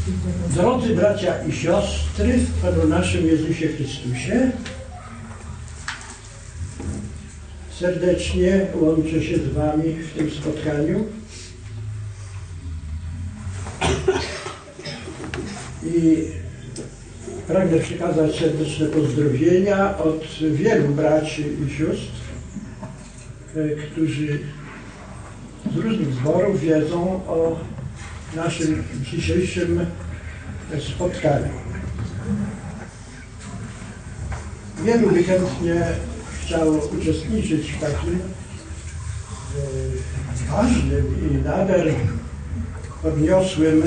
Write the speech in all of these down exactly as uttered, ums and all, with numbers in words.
Drodzy bracia i siostry w Panu naszym Jezusie Chrystusie, serdecznie łączę się z Wami w tym spotkaniu i pragnę przekazać serdeczne pozdrowienia od wielu braci i sióstr, którzy z różnych zborów wiedzą o naszym dzisiejszym spotkaniu. Wielu by chętnie chciało uczestniczyć w takim ważnym i nader podniosłym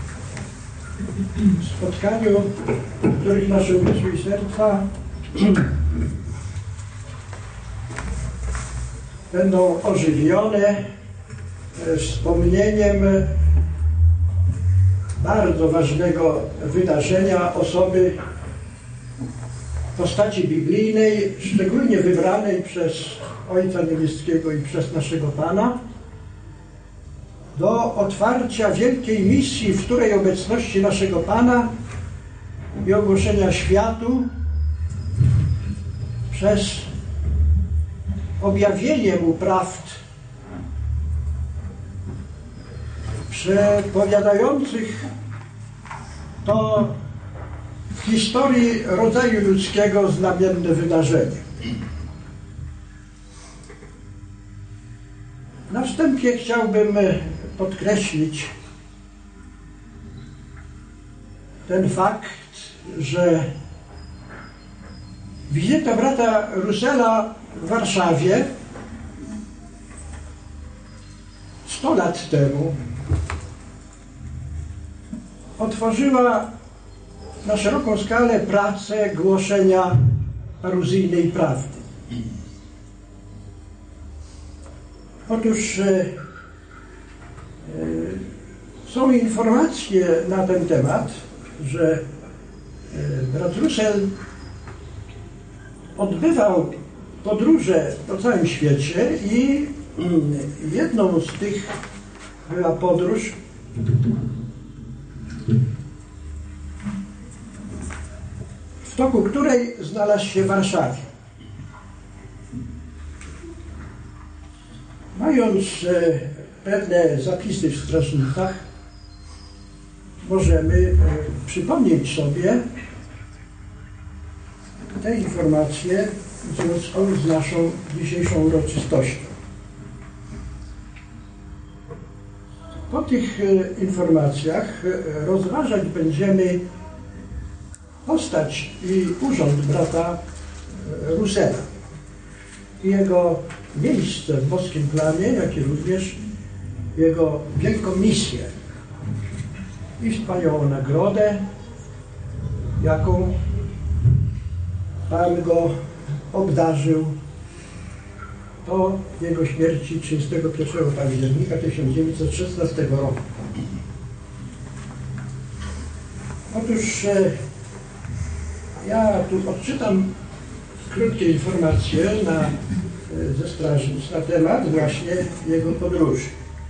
spotkaniu, w których nasze umysły i serca będą ożywione wspomnieniem bardzo ważnego wydarzenia, osoby w postaci biblijnej, szczególnie wybranej przez Ojca Niebieskiego i przez naszego Pana, do otwarcia wielkiej misji, w której obecności naszego Pana i ogłoszenia światu przez objawienie Mu prawd przepowiadających to w historii rodzaju ludzkiego znamienne wydarzenie. Na wstępie chciałbym podkreślić ten fakt, że wizyta brata Russella w Warszawie sto lat temu otworzyła na szeroką skalę pracę głoszenia paruzyjnej prawdy. Otóż e, e, są informacje na ten temat, że e, brat Russell odbywał podróże po całym świecie i mm, jedną z tych była podróż w toku której znalazł się w Warszawie. Mając e, pewne zapisy w strażnikach, możemy e, przypomnieć sobie te informacje w związku z naszą dzisiejszą uroczystością. Po tych e, informacjach e, rozważać będziemy postać i urząd brata Russella i jego miejsce w boskim planie, jak i również jego wielką misję i wspaniałą nagrodę, jaką Pan go obdarzył po jego śmierci trzydziestego pierwszego października tysiąc dziewięćset szesnastego roku. Otóż ja tu odczytam krótkie informacje na, ze strażnic na temat właśnie jego podróży.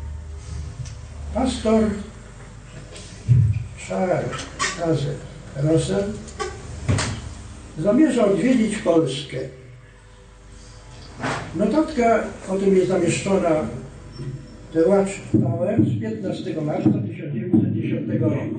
Pastor Charles Russell zamierza odwiedzić Polskę. Notatka o tym jest zamieszczona w The Watchtower z piętnastego marca tysiąc dziewięćset dziesiątego roku.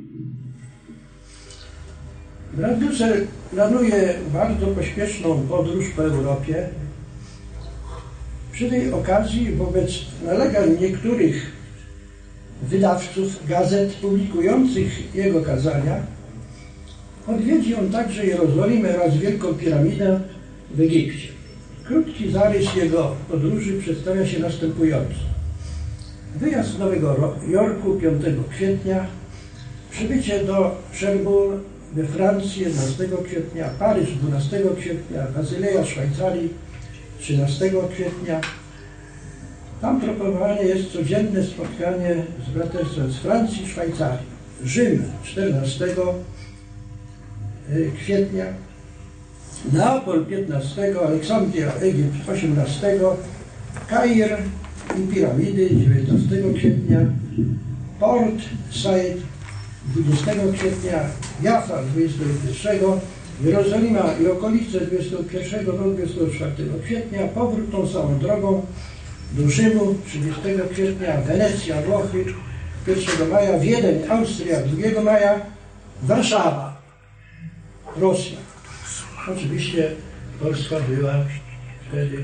Brat Russell planuje bardzo pośpieszną podróż po Europie. Przy tej okazji wobec nalegań niektórych wydawców gazet publikujących jego kazania odwiedzi on także Jerozolimę oraz Wielką Piramidę w Egipcie. Krótki zarys jego podróży przedstawia się następująco. Wyjazd z Nowego Jorku piątego kwietnia, przybycie do Cherbourg we Francji jedenastego kwietnia, Paryż dwunastego kwietnia, Bazyleja w Szwajcarii trzynastego kwietnia. Tam proponowane jest codzienne spotkanie z braterstwem z Francji i Szwajcarii. Rzym czternastego kwietnia, Neapol piętnastego, Aleksandria, Egipt osiemnastego, Kair i piramidy dziewiętnastego kwietnia, Port Said dwudziestego kwietnia, Jaffa dwudziestego pierwszego, Jerozolima i okolice dwudziestego pierwszego do dwudziestego czwartego kwietnia, powrót tą samą drogą do Rzymu trzydziestego kwietnia, Wenecja, Włochy pierwszego maja, Wiedeń, Austria drugiego maja, Warszawa, Rosja. Oczywiście Polska była wtedy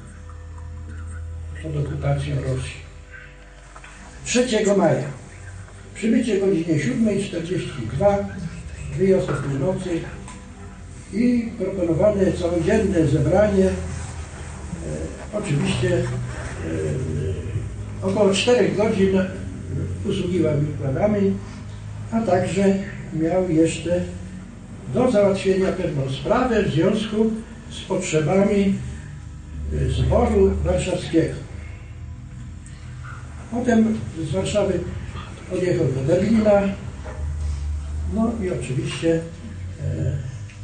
pod okupacją Rosji. trzeciego maja przybycie o godzinie siódmej czterdzieści dwa, wyjazd o północy i proponowane całodzienne zebranie, e, oczywiście e, około czterech godzin usługiwał wykładami, a także miał jeszcze do załatwienia pewną sprawę w związku z potrzebami zboru warszawskiego. Potem z Warszawy odjechał do Berlina, no i oczywiście e,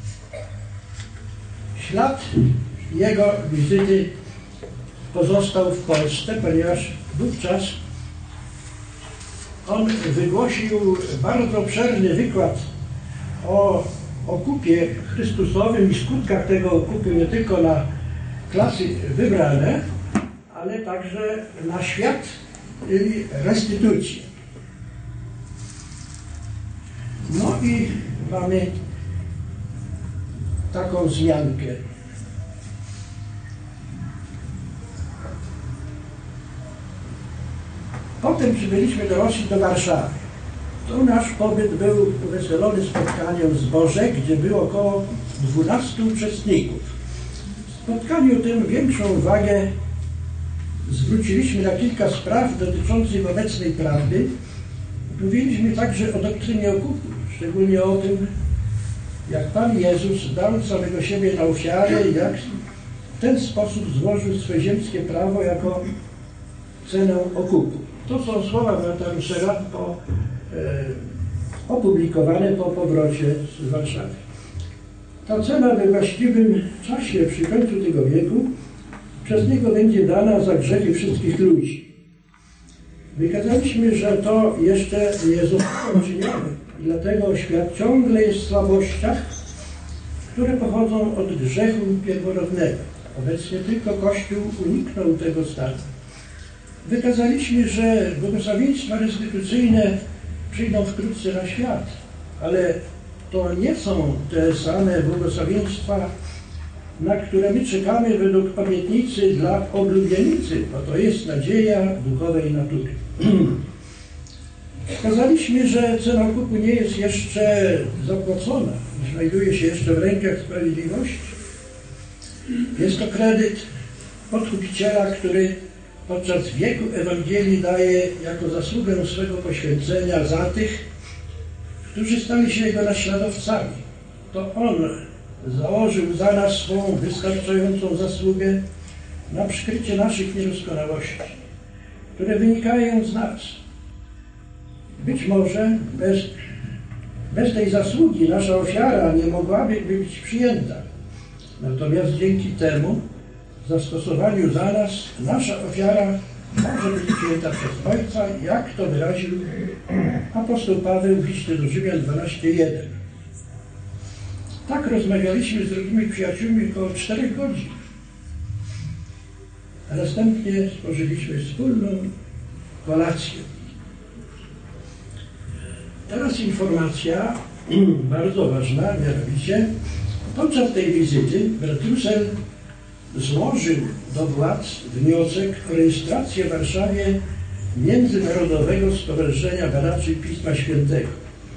ślad jego wizyty pozostał w Polsce, ponieważ wówczas on wygłosił bardzo obszerny wykład o okupie Chrystusowym i skutkach tego okupu nie tylko na klasy wybrane, ale także na świat i restytucję. No i mamy taką wzmiankę. Potem przybyliśmy do Rosji, do Warszawy. Tu nasz pobyt był uweselony spotkaniem w zborze, gdzie było około dwunastu uczestników. W spotkaniu tym większą uwagę zwróciliśmy na kilka spraw dotyczących obecnej prawdy. Mówiliśmy także o doktrynie okupu, szczególnie o tym, jak Pan Jezus dał samego siebie na ofiarę i jak w ten sposób złożył swoje ziemskie prawo jako cenę okupu. To są słowa brata Russella po, e, opublikowane po powrocie z Warszawy. Ta cena we właściwym czasie, przy końcu tego wieku, przez niego będzie dana za grzechy wszystkich ludzi. Wykazaliśmy, że to jeszcze nie zostało uczynione i dlatego świat ciągle jest w słabościach, które pochodzą od grzechu pierworodnego. Obecnie tylko Kościół uniknął tego stanu. Wykazaliśmy, że błogosławieństwa restytucyjne przyjdą wkrótce na świat, ale to nie są te same błogosławieństwa, na które my czekamy według pamiętnicy dla oblubienicy, bo to jest nadzieja duchowej natury. Wskazaliśmy, że cena okupu nie jest jeszcze zapłacona, znajduje się jeszcze w rękach sprawiedliwości. Jest to kredyt odkupiciela, który podczas wieku Ewangelii daje jako zasługę swego poświęcenia za tych, którzy stali się Jego naśladowcami. To On założył za nas swą wystarczającą zasługę na przykrycie naszych niedoskonałości, które wynikają z nas. Być może bez, bez tej zasługi nasza ofiara nie mogłaby być przyjęta. Natomiast dzięki temu zastosowaniu za nas nasza ofiara może być przyjęta przez Ojca, jak to wyraził apostoł Paweł w liście do Rzymian dwanaście jeden. Tak rozmawialiśmy z drugimi przyjaciółmi około czterech godzin. A następnie spożyliśmy wspólną kolację. Teraz informacja bardzo ważna, mianowicie podczas tej wizyty brat Russell złożył do władz wniosek o rejestrację w Warszawie Międzynarodowego Stowarzyszenia Badaczy Pisma Świętego.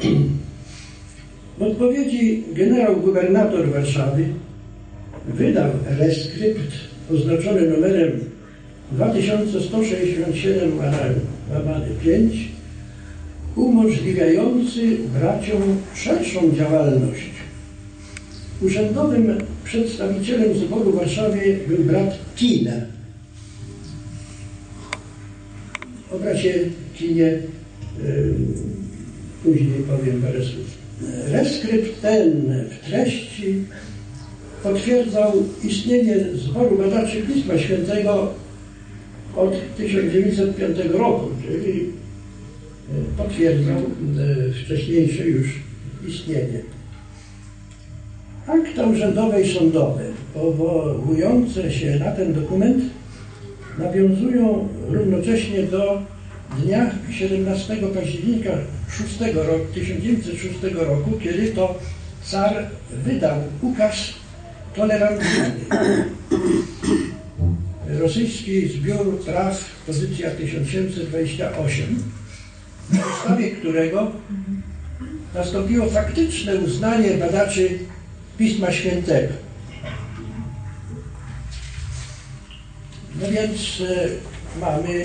W odpowiedzi generał gubernator Warszawy wydał reskrypt oznaczony numerem dwa tysiące sto sześćdziesiąt siedem łamane pięć, umożliwiający braciom szerszą działalność. Urzędowym przedstawicielem zboru w Warszawie był brat Kina. O bracie Kinie y, później powiem parę słów. Reskrypt ten w treści potwierdzał istnienie zboru badaczy Pisma Świętego od tysiąc dziewięćset piątego roku, czyli potwierdzał wcześniejsze już istnienie. Akta urzędowe i sądowe powołujące się na ten dokument nawiązują równocześnie do dnia siedemnastego października tysiąc dziewięćset szóstego roku, kiedy to car wydał ukaz tolerancyjny. Rosyjski Zbiór Praw, pozycja tysiąc siedemset dwadzieścia osiem, na podstawie którego nastąpiło faktyczne uznanie badaczy Pisma Świętego. No więc e, mamy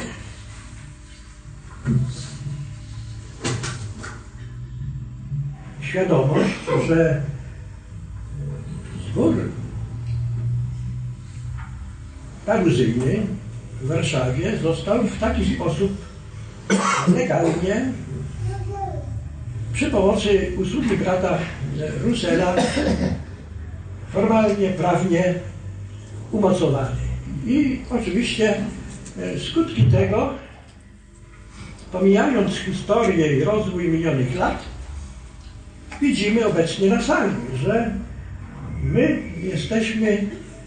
świadomość, że zbór paruzyjny w Warszawie został w taki sposób legalnie przy pomocy usługi brata Russella formalnie, prawnie umocowany. I oczywiście skutki tego, pomijając historię i rozwój minionych lat, widzimy obecnie na sali, że my jesteśmy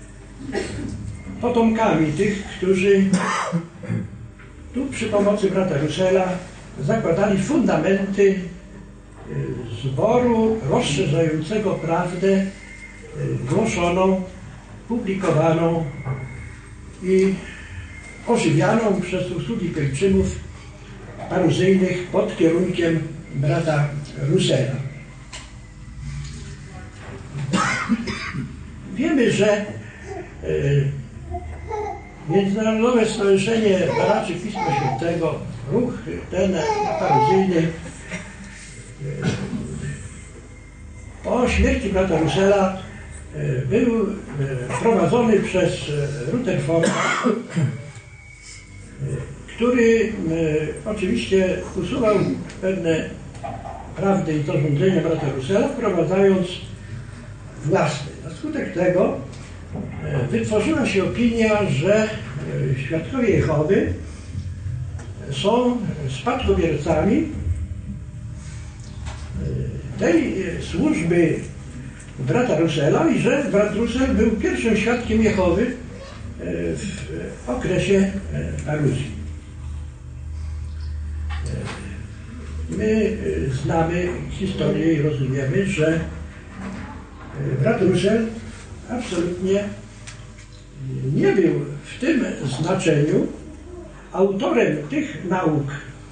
potomkami tych, którzy tu przy pomocy brata Russella zakładali fundamenty zboru rozszerzającego prawdę głoszoną, publikowaną i ożywianą przez usługi pielgrzymów paruzyjnych pod kierunkiem brata Russella. Wiemy, że Międzynarodowe Stowarzyszenie Badaczy Pisma Świętego, ruch ten paruzyjny, po śmierci brata Russella był prowadzony przez Rutherforda, który oczywiście usuwał pewne prawdy i zarządzenia brata Russella, wprowadzając własne. Na skutek tego wytworzyła się opinia, że świadkowie Jehowy są spadkobiercami tej służby brata Russella i że brat Russell był pierwszym świadkiem Jehowy w okresie paruzji. My znamy historię i rozumiemy, że brat Russell absolutnie nie był w tym znaczeniu autorem tych nauk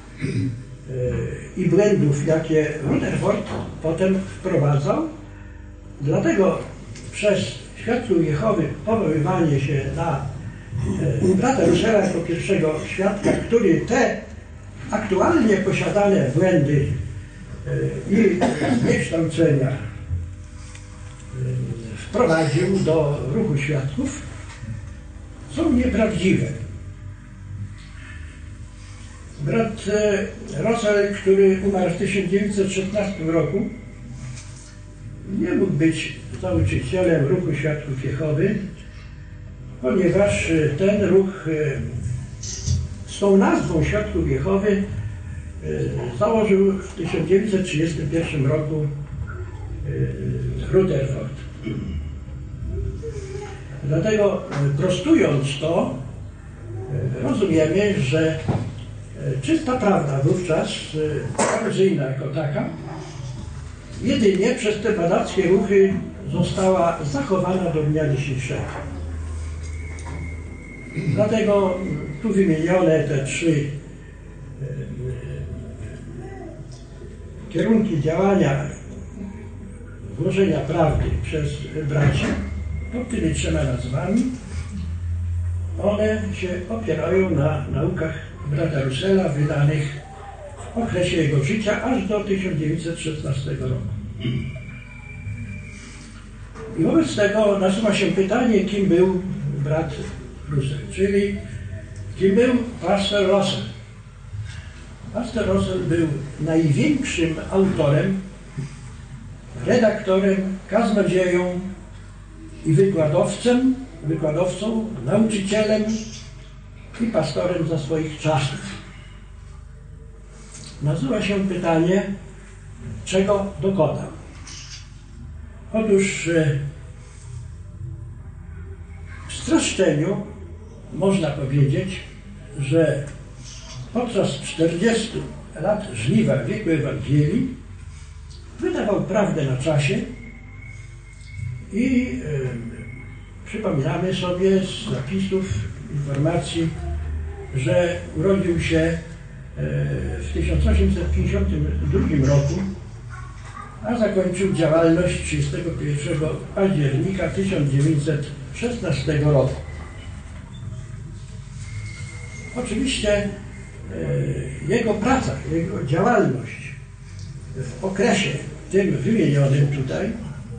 i błędów, jakie Rutherford potem wprowadzał. Dlatego przez świadków Jehowy powoływanie się na brata Russella jako pierwszego świadka, który te aktualnie posiadane błędy i zniekształcenia wprowadził do ruchu świadków, są nieprawdziwe. Brat Russell, który umarł w tysiąc dziewięćset szesnastym roku, nie mógł być założycielem ruchu Świadków Jehowy, ponieważ ten ruch z tą nazwą Świadków Jehowy założył w tysiąc dziewięćset trzydziestym pierwszym roku Rutherford. Dlatego prostując to, rozumiemy, że czysta prawda wówczas, paruzyjna jako taka, jedynie przez te badackie ruchy została zachowana do dnia dzisiejszego. Dlatego tu wymienione te trzy kierunki działania głoszenia prawdy przez braci pod tymi trzema nazwami, one się opierają na naukach brata Russella wydanych w okresie jego życia aż do tysiąc dziewięćset szesnastego roku. I wobec tego nasuwa się pytanie, kim był brat Russell, czyli kim był pastor Russell. Pastor Russell był największym autorem, redaktorem, kaznodzieją i wykładowcem, wykładowcą, nauczycielem i pastorem za swoich czasów. Nasuwa się pytanie, czego dokonał. Otóż w streszczeniu można powiedzieć, że podczas czterdziestu lat żniwa wieku Ewangelii wydawał prawdę na czasie i e, przypominamy sobie z zapisów, informacji, że urodził się e, w tysiąc osiemset pięćdziesiątym drugim roku, a zakończył działalność trzydziestego pierwszego października tysiąc dziewięćset szesnastego roku. Oczywiście e, jego praca, jego działalność w okresie tym wymienionym tutaj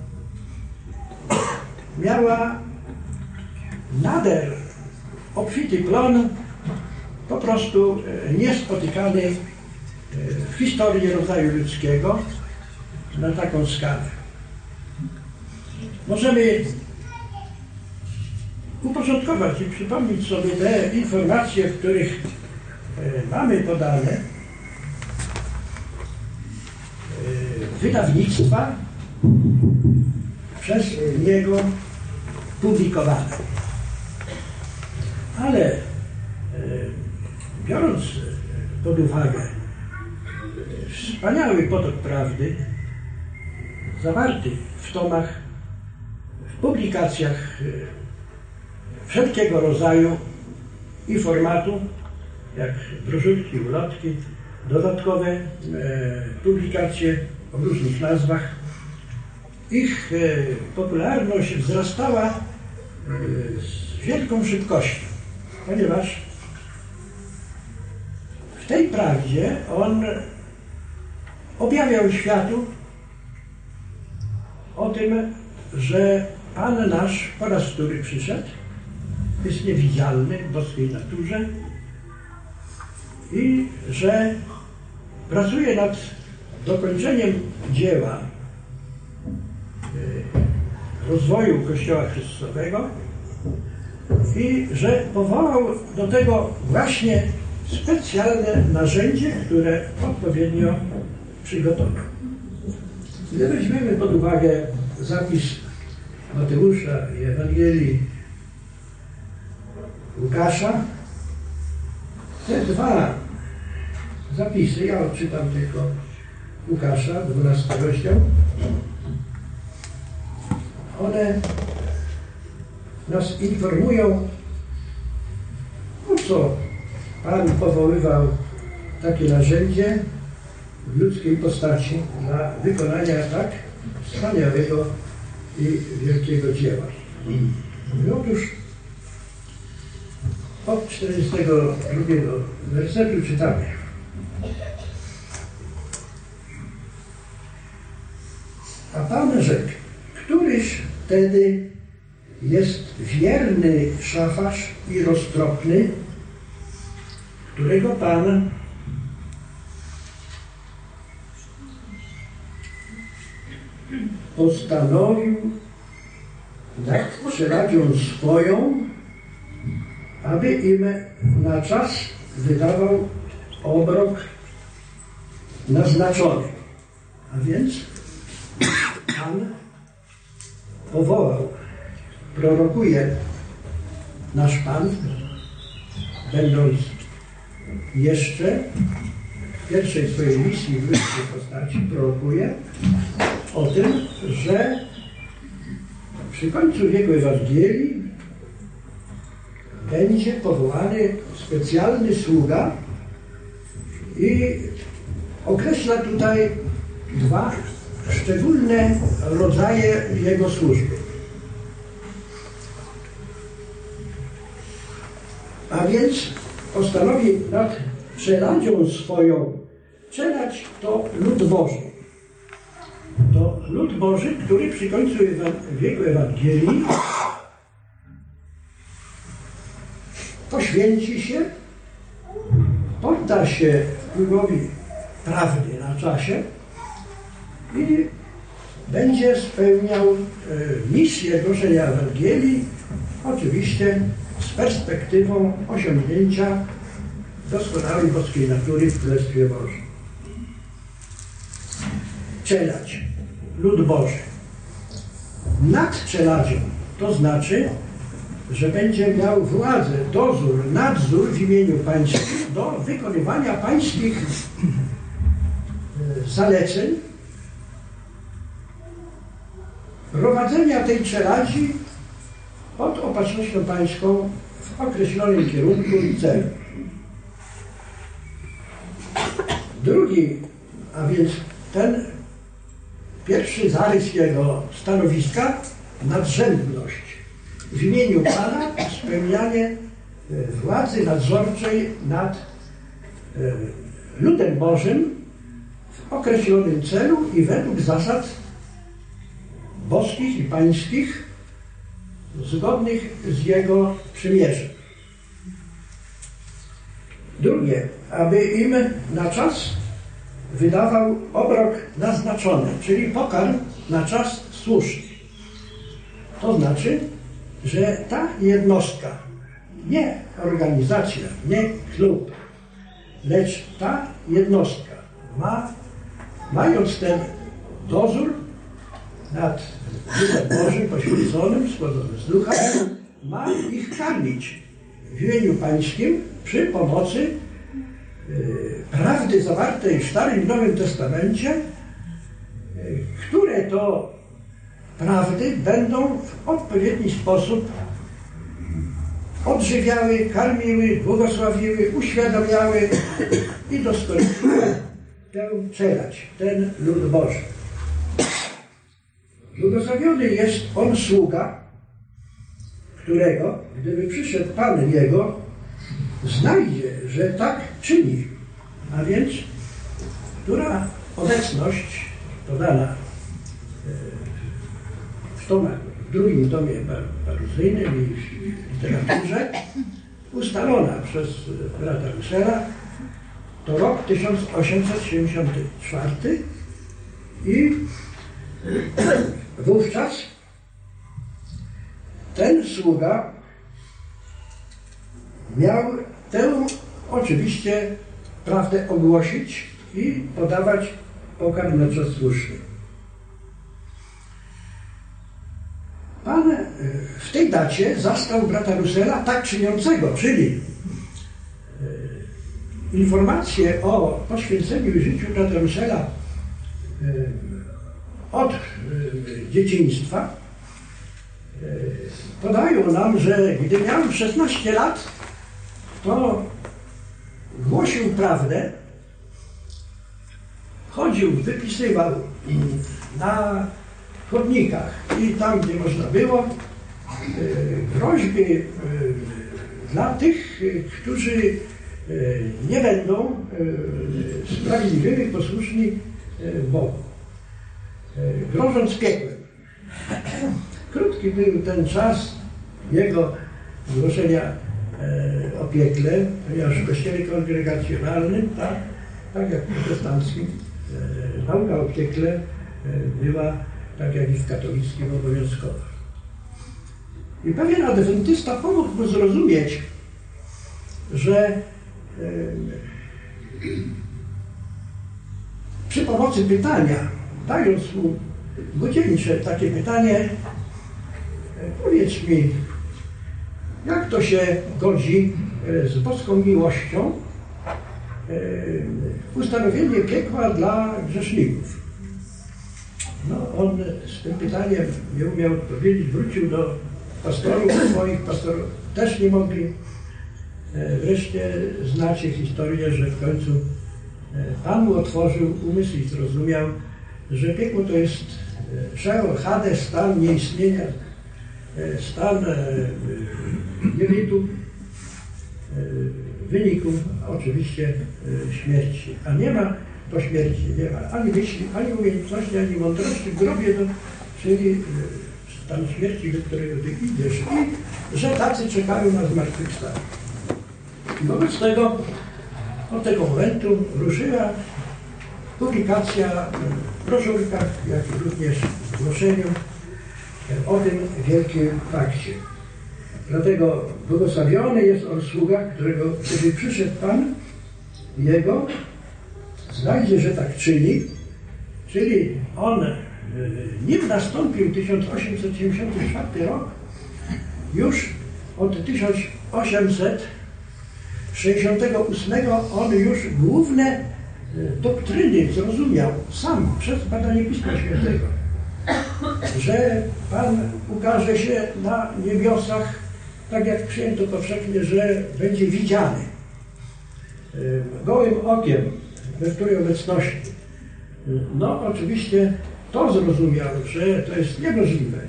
miała nader obfity plon, po prostu niespotykany w historii rodzaju ludzkiego na taką skalę. Możemy uporządkować i przypomnieć sobie te informacje, w których mamy podane wydawnictwa przez niego publikowane. Ale biorąc pod uwagę wspaniały potok prawdy zawarty w tomach, w publikacjach wszelkiego rodzaju i formatu, jak broszurki, ulotki, dodatkowe e, publikacje o różnych nazwach. Ich e, popularność wzrastała e, z wielką szybkością, ponieważ w tej prawdzie on objawiał światu o tym, że Pan nasz po raz wtóry przyszedł, jest niewidzialny w boskiej naturze i że pracuje nad dokończeniem dzieła rozwoju Kościoła Chrystusowego i że powołał do tego właśnie specjalne narzędzie, które odpowiednio przygotował. Gdy weźmiemy pod uwagę zapis Mateusza i Ewangelii Łukasza, te dwa zapisy, ja odczytam tylko Łukasza, dwunasty rozdział, one nas informują, po co Pan powoływał takie narzędzie w ludzkiej postaci dla wykonania tak wspaniałego i wielkiego dzieła. I otóż od czterdziestego drugiego wersetu czytamy: a Pan rzekł, któryż wtedy jest wierny szafarz i roztropny, którego Pan postanowił nad przeradzią swoją, aby im na czas wydawał obrok naznaczony. A więc Pan powołał, prorokuje nasz Pan, będąc jeszcze w pierwszej swojej misji w ludzkiej postaci, prorokuje o tym, że przy końcu wieku Ewangelii będzie powołany specjalny sługa i określa tutaj dwa szczególne rodzaje jego służby. A więc postanowi nad czeladzią swoją, czelać to lud Boży. To lud Boży, który przy końcu wieku Ewangelii poświęci się, podda się wpływowi prawdy na czasie i będzie spełniał misję głoszenia Ewangelii, oczywiście z perspektywą osiągnięcia doskonałej boskiej natury w Królestwie Bożym. czelać, lud Boży. Nad czeladzią, to znaczy, że będzie miał władzę, dozór, nadzór w imieniu pańskim do wykonywania pańskich zaleceń, prowadzenia tej czeladzi pod opatrznością pańską w określonym kierunku i celu. Drugi, a więc ten pierwszy zarys jego stanowiska, nadrzędność. W imieniu Pana spełnianie władzy nadzorczej nad ludem Bożym w określonym celu i według zasad boskich i pańskich, zgodnych z Jego przymierzem. Drugie, aby im na czas wydawał obrok naznaczony, czyli pokarm na czas słuszny. To znaczy, że ta jednostka, nie organizacja, nie klub, lecz ta jednostka ma, mając ten dozór nad ludem Bożym poświęconym, składzonym z ducha, ma ich karmić w imieniu pańskim przy pomocy y, prawdy zawartej w Starym i Nowym Testamencie, y, które to prawdy będą w odpowiedni sposób odżywiały, karmiły, błogosławiły, uświadamiały i doskonaliły tę czelać, ten lud Boży. Błogosławiony jest on sługa, którego, gdyby przyszedł Pan Jego, znajdzie, że tak czyni, a więc która obecność podana w tomach, w drugim tomie parusyjnym i w literaturze, ustalona przez brata Russella, to rok tysiąc osiemset siedemdziesiąty czwarty i wówczas ten sługa miał tę oczywiście prawdę ogłosić i podawać pokarm na czas słuszny. Pan w tej dacie zastał brata Russella tak czyniącego, czyli informacje o poświęceniu i życiu brata Russella od dzieciństwa podają nam, że gdy miał szesnaście lat, to głosił prawdę, chodził, wypisywał na chodnikach i tam, gdzie można było, groźby dla tych, którzy nie będą sprawiedliwymi, posłuszni Bogu, grożąc piekłem. Krótki był ten czas jego głoszenia o piekle, ponieważ w kościele kongregacjonalnym, tak, tak jak w protestanckim, nauka o piekle była, tak jak i w katolickim, obowiązkowa. I pewien adwentysta pomógł mu zrozumieć, że przy pomocy pytania, dając mu młodzieńcze takie pytanie, powiedz mi, jak to się godzi z boską miłością ustanowienie piekła dla grzeszników? No, on z tym pytaniem nie umiał odpowiedzieć, wrócił do pastorów swoich, pastorów też nie mogli. Wreszcie znacie historię, że w końcu Pan mu otworzył umysł i zrozumiał, że piekło to jest Sheol, Hades, stan nieistnienia, stan niebytu, wyniku oczywiście śmierci. A nie ma po śmierci, nie ma ani myśli, ani umiejętności, ani mądrości w grobie, to, czyli stan śmierci, do którego ty idziesz i że tacy czekają na zmartwychwstanie. I wobec tego od tego momentu ruszyła publikacja w broszurkach, jak i również w głoszeniu o tym wielkim fakcie. Dlatego błogosławiony jest on sługa, którego, kiedy przyszedł Pan Jego, znajdzie, że tak czyni Czyli on, nim nastąpił tysiąc osiemset siedemdziesiąty czwarty rok, już od tysiąc osiemset sześćdziesiątego ósmego on już główne doktryny zrozumiał sam przez badanie Pisma Świętego, że Pan ukaże się na niebiosach, tak jak przyjęto powszechnie, że będzie widziany gołym okiem, we której obecności. No oczywiście to zrozumiał, że to jest niemożliwe,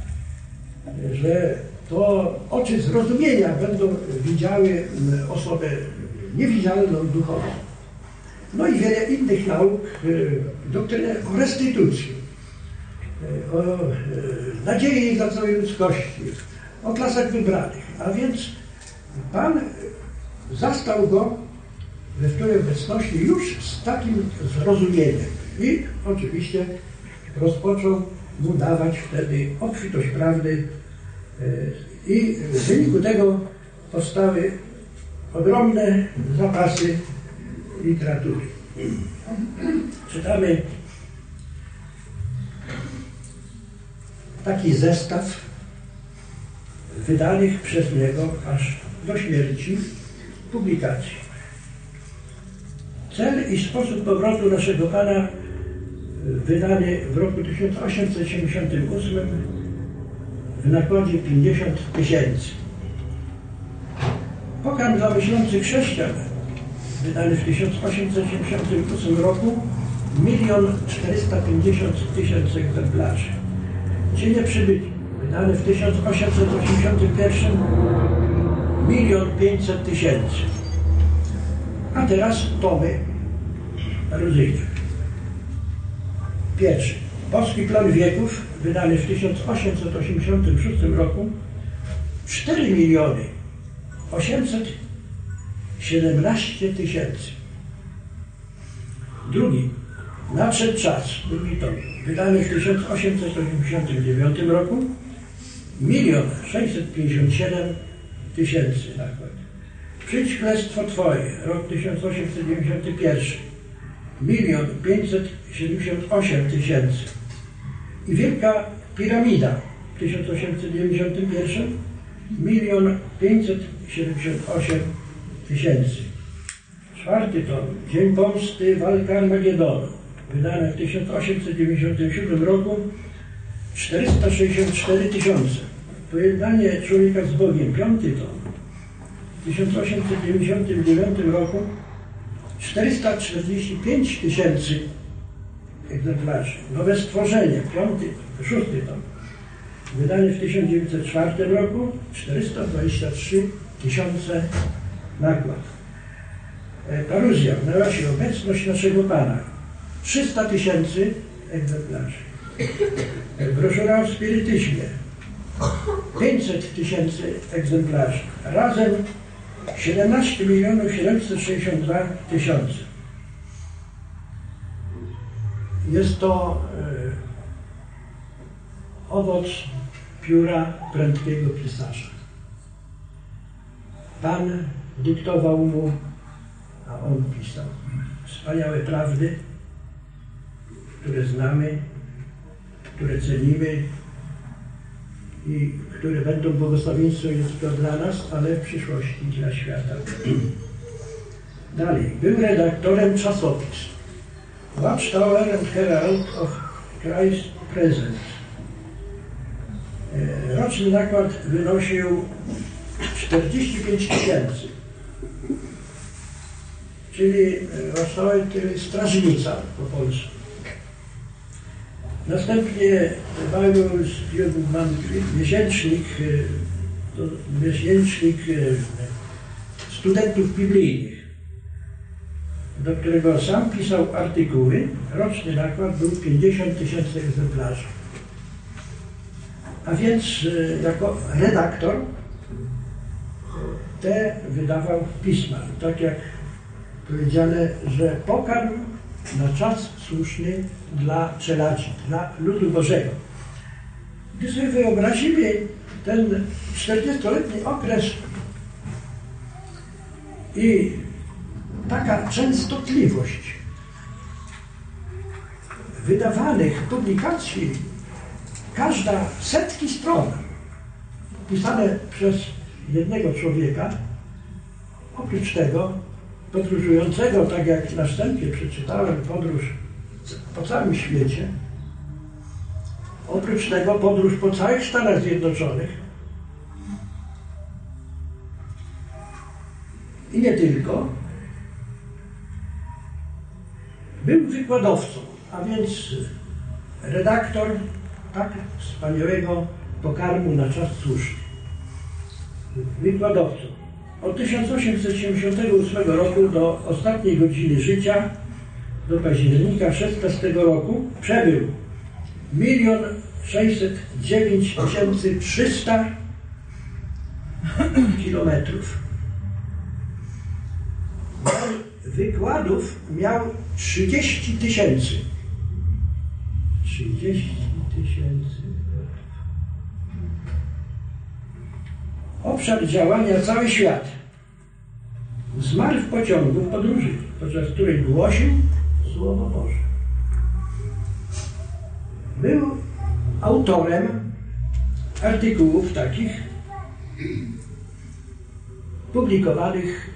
że to oczy zrozumienia będą widziały osobę niewidzialną duchowo. No i wiele innych nauk, doktrynę o restytucji, o nadziei dla całej ludzkości, o klasach wybranych. A więc Pan zastał go we wtórnej obecności już z takim zrozumieniem i oczywiście rozpoczął mu dawać wtedy obfitość prawdy i w wyniku tego powstały ogromne zapasy literatury. Czytamy taki zestaw wydanych przez niego aż do śmierci publikacji. Cel i sposób powrotu naszego Pana, wydany w roku tysiąc osiemset siedemdziesiątym ósmym w nakładzie pięćdziesiąt tysięcy. Pokarm dla myślących chrześcijan, wydany w tysiąc osiemset siedemdziesiątym ósmym roku, milion czterysta pięćdziesiąt tysięcy egzemplarzy. Cienie przybytki, wydane w tysiąc osiemset osiemdziesiątym pierwszym, milion pięćset tysięcy. A teraz tomy erudycji. Pierwszy. Boski Plan Wieków, wydany w tysiąc osiemset osiemdziesiątym szóstym roku, cztery miliony osiemset siedemnaście tysięcy. Drugi. Nadszedł czas, drugi tom, wydany w tysiąc osiemset osiemdziesiątym dziewiątym roku, milion sześćset pięćdziesiąt siedem tysięcy nakład. Przyjdź Królestwo Twoje, rok tysiąc osiemset dziewięćdziesiąty pierwszy, milion pięćset siedemdziesiąt osiem tysięcy. I Wielka Piramida w tysiąc osiemset dziewięćdziesiątym pierwszym, milion pięćset siedemdziesiąt osiem tysięcy. Czwarty tom, Dzień Pomsty, Walka Armagedonu, wydane w tysiąc osiemset dziewięćdziesiątym siódmym roku, czterysta sześćdziesiąt cztery tysiące. Pojednanie człowieka z Bogiem, piąty tom, w tysiąc osiemset dziewięćdziesiątym dziewiątym roku, czterysta czterdzieści pięć tysięcy egzemplarzy. Nowe Stworzenie, piąty, szósty tom, wydany w tysiąc dziewięćset czwartym roku, czterysta dwadzieścia trzy tysiące nakład. Paruzja, w nawiasie Obecność naszego Pana, trzysta tysięcy egzemplarzy. Broszura o spirytyzmie, pięćset tysięcy egzemplarzy. Razem siedemnaście milionów siedemset sześćdziesiąt dwa tysiące. Jest to e, owoc pióra prędkiego pisarza. Pan dyktował mu, a on pisał. Wspaniałe prawdy, które znamy, które cenimy i które będą błogosławieństwem nie tylko dla nas, ale w przyszłości dla świata. Dalej. Był redaktorem czasopis Watchtower and Herald of Christ Present. Roczny nakład wynosił czterdzieści pięć tysięcy. Czyli Watchtower to jest strażnica po polsku. Następnie Bible Student Monthly, miesięcznik, to miesięcznik studentów biblijnych, do którego sam pisał artykuły. Roczny nakład był pięćdziesiąt tysięcy egzemplarzy. A więc jako redaktor te wydawał pisma. Tak jak powiedziane, że pokarm na czas słuszny dla czeladzi, dla ludu Bożego. Gdy sobie wyobrazimy ten czterdziestoletni okres i taka częstotliwość wydawanych publikacji, każda setki stron, pisane przez jednego człowieka, oprócz tego podróżującego, tak jak na wstępie przeczytałem, podróż po całym świecie, oprócz tego podróż po całych Stanach Zjednoczonych i nie tylko, był wykładowcą, a więc redaktor tak wspaniałego pokarmu na czas słuszny. Wykładowcą. Od tysiąc osiemset siedemdziesiątego ósmego roku do ostatniej godziny życia, do października szesnastego roku, przebył milion sześćset dziewięć tysięcy trzysta kilometrów. Wykładów miał trzydzieści tysięcy. trzydzieści tysięcy. Obszar działania cały świat. Zmarł w pociągu w podróży, podczas której głosił Słowo Boże. Był autorem artykułów takich publikowanych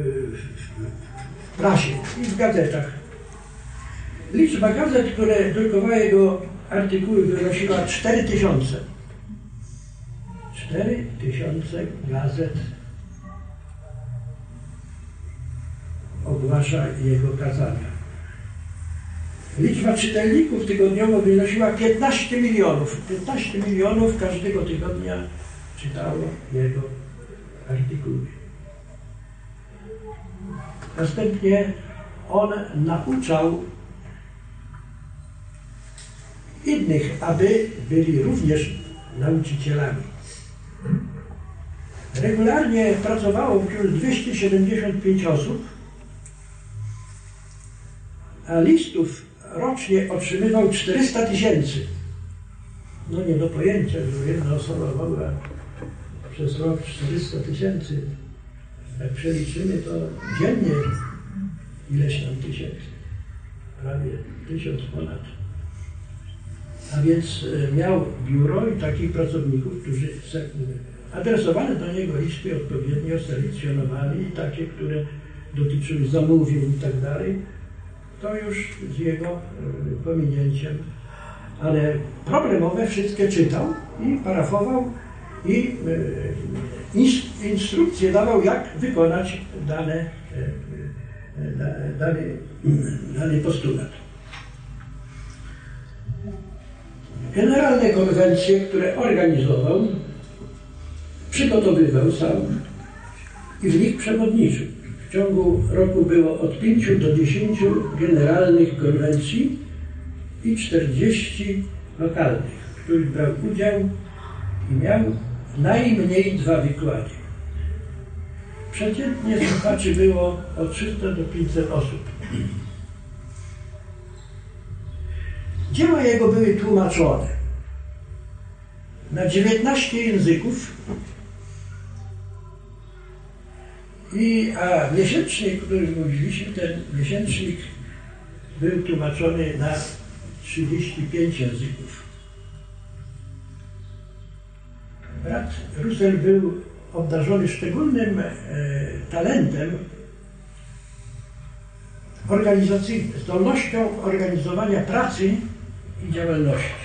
w prasie i w gazetach. Liczba gazet, które drukowały jego artykuły, wynosiła cztery tysiące. cztery tysiące gazet ogłasza jego kazania. Liczba czytelników tygodniowo wynosiła piętnaście milionów. piętnaście milionów każdego tygodnia czytało jego artykuły. Następnie on nauczał innych, aby byli również nauczycielami. Regularnie pracowało wśród dwieście siedemdziesiąt pięć osób, a listów rocznie otrzymywał czterysta tysięcy. No nie do pojęcia, że jedna osoba mogła przez rok czterysta tysięcy. Jak przeliczymy, to dziennie ileś tam tysięcy. Prawie tysiąc ponad. A więc miał biuro i takich pracowników, którzy adresowane do niego listy odpowiednio selekcjonowali, takie, które dotyczyły zamówień i tak dalej. To już z jego pominięciem, ale problemowe wszystkie czytał i parafował i instrukcje dawał, jak wykonać dane, dany, dany postulat. Generalne konwencje, które organizował, przygotowywał sam i w nich przewodniczył. W ciągu roku było od pięciu do dziesięciu generalnych konwencji i czterdzieści lokalnych, w których brał udział i miał najmniej dwa wykłady. Przeciętnie słuchaczy było od trzystu do pięciuset osób. Dzieła jego były tłumaczone na dziewiętnaście języków i a miesięcznik, o którym mówiliśmy, ten miesięcznik był tłumaczony na trzydzieści pięć języków. Brat Russell był obdarzony szczególnym e, talentem organizacyjnym, zdolnością organizowania pracy i działalności.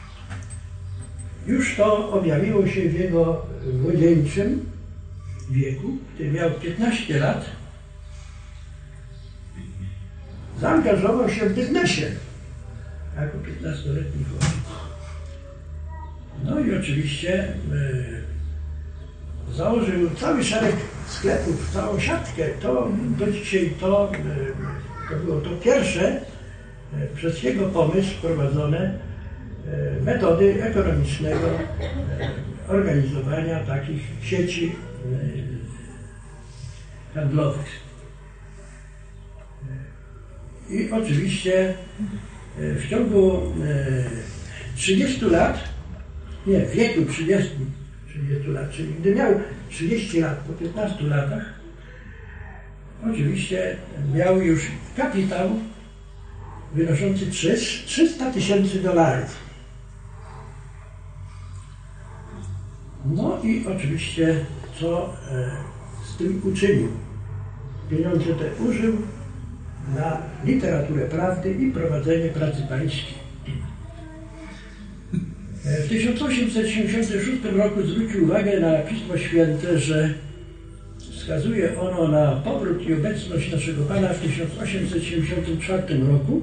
Już to objawiło się w jego młodzieńczym wieku, gdy miał piętnaście lat. Zaangażował się w biznesie jako piętnastoletni chłopiec. No i oczywiście e, założył cały szereg sklepów, całą siatkę. To do dzisiaj to, e, to było to pierwsze e, przez jego pomysł wprowadzone e, metody ekonomicznego e, organizowania takich sieci e, handlowych. I oczywiście e, w ciągu e, trzydziestu lat, nie, w wieku trzydziestu, trzydziestu lat, czyli gdy miał trzydzieści lat, po piętnastu latach, oczywiście miał już kapitał wynoszący trzysta tysięcy dolarów. No i oczywiście co z tym uczynił? Pieniądze te użył na literaturę prawdy i prowadzenie pracy pańskiej. W tysiąc osiemset siedemdziesiątym szóstym roku zwrócił uwagę na Pismo Święte, że wskazuje ono na powrót i obecność naszego Pana w tysiąc osiemset siedemdziesiątym czwartym roku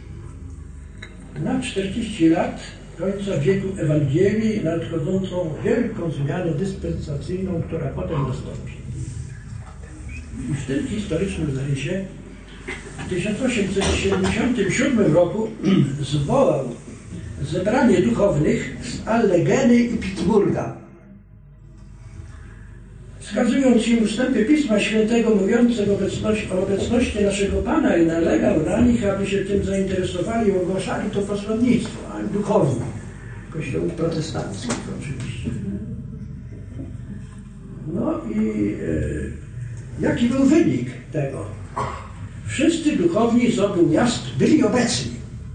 na czterdzieści lat końca wieku Ewangelii, nadchodzącą wielką zmianę dyspensacyjną, która potem nastąpi. I w tym historycznym zarysie w tysiąc osiemset siedemdziesiątym siódmym roku zwołał zebranie duchownych z Allegeny i Pittsburgha. Wskazując im ustępy Pisma Świętego mówiące obecności, o obecności naszego Pana i nalegał na nich, aby się tym zainteresowali i ogłaszali to posłannictwo, a duchowni kościołów protestanckich oczywiście. No i e, jaki był wynik tego? Wszyscy duchowni z obu miast byli obecni.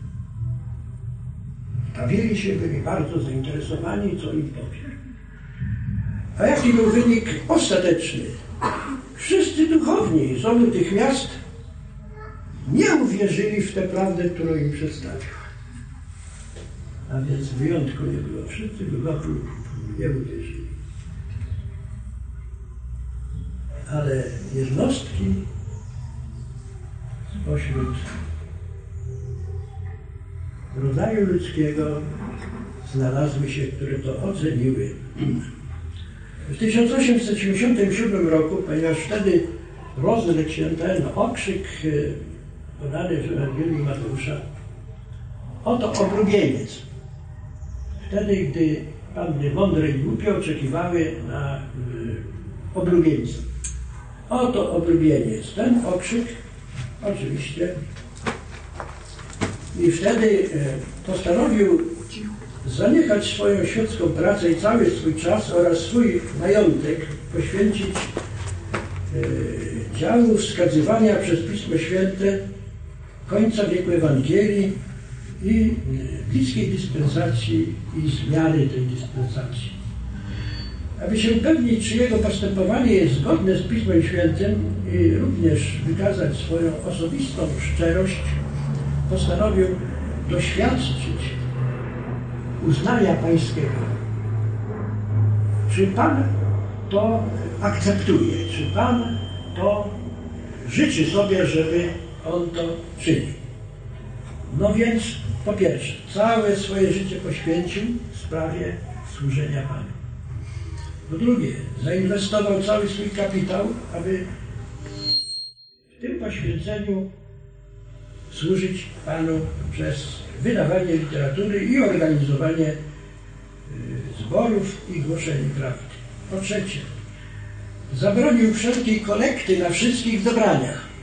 Bawili się, byli bardzo zainteresowani, co im powie. A jaki był wynik ostateczny? Wszyscy duchowni z obu tych miast nie uwierzyli w tę prawdę, którą im przedstawił. A więc wyjątku nie było. Wszyscy duchowni nie uwierzyli. Ale jednostki spośród rodzaju ludzkiego znalazły się, które to oceniły. W tysiąc osiemset siedemdziesiątym siódmym roku, ponieważ wtedy rozległ się ten okrzyk podany w Ewangelii Mateusza, oto obrubieniec. Wtedy, gdy panny mądre i głupie oczekiwały na y, obrubieńca. Oto obrubieniec. Ten okrzyk oczywiście i wtedy y, postanowił zaniechać swoją świecką pracę i cały swój czas oraz swój majątek poświęcić y, działu wskazywania przez Pismo Święte końca wieku Ewangelii i bliskiej dispensacji i zmiany tej dispensacji. Aby się upewnić, czy jego postępowanie jest zgodne z Pismem Świętym i również wykazać swoją osobistą szczerość, postanowił doświadczyć uznania pańskiego. Czy Pan to akceptuje? Czy Pan to życzy sobie, żeby on to czynił? No więc, po pierwsze, całe swoje życie poświęcił w sprawie służenia Panu. Po drugie, zainwestował cały swój kapitał, aby w tym poświęceniu służyć Panu przez wydawanie literatury i organizowanie y, zborów i głoszenie prawdy. Po trzecie, zabronił wszelkiej kolekty na wszystkich zebraniach.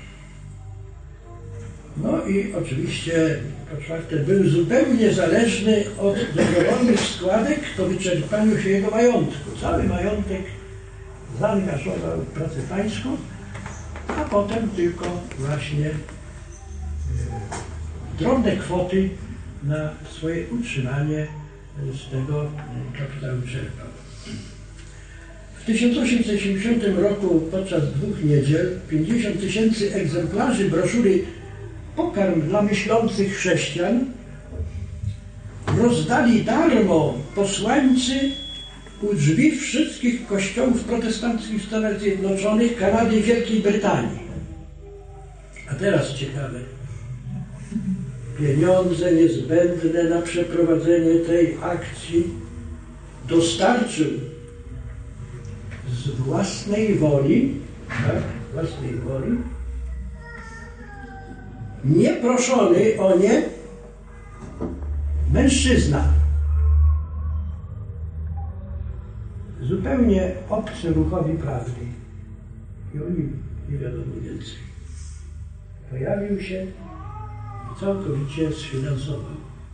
No i oczywiście, po czwarte, był zupełnie zależny od dobrowolnych składek po wyczerpaniu się jego majątku. Cały majątek zaangażował w pracę pańską, a potem tylko właśnie e, drobne kwoty na swoje utrzymanie z tego kapitału czerpał. W tysiąc osiemset siedemdziesiątym roku podczas dwóch niedziel pięćdziesiąt tysięcy egzemplarzy broszury Pokarm dla myślących chrześcijan rozdali darmo posłańcy u drzwi wszystkich kościołów protestanckich w Stanach Zjednoczonych, Kanady i Wielkiej Brytanii. A teraz ciekawe. Pieniądze niezbędne na przeprowadzenie tej akcji dostarczył z własnej woli, tak, własnej woli, nieproszony o nie mężczyzna. Zupełnie obcy ruchowi prawdy. I o nim nie wiadomo więcej. Pojawił się i całkowicie sfinansował.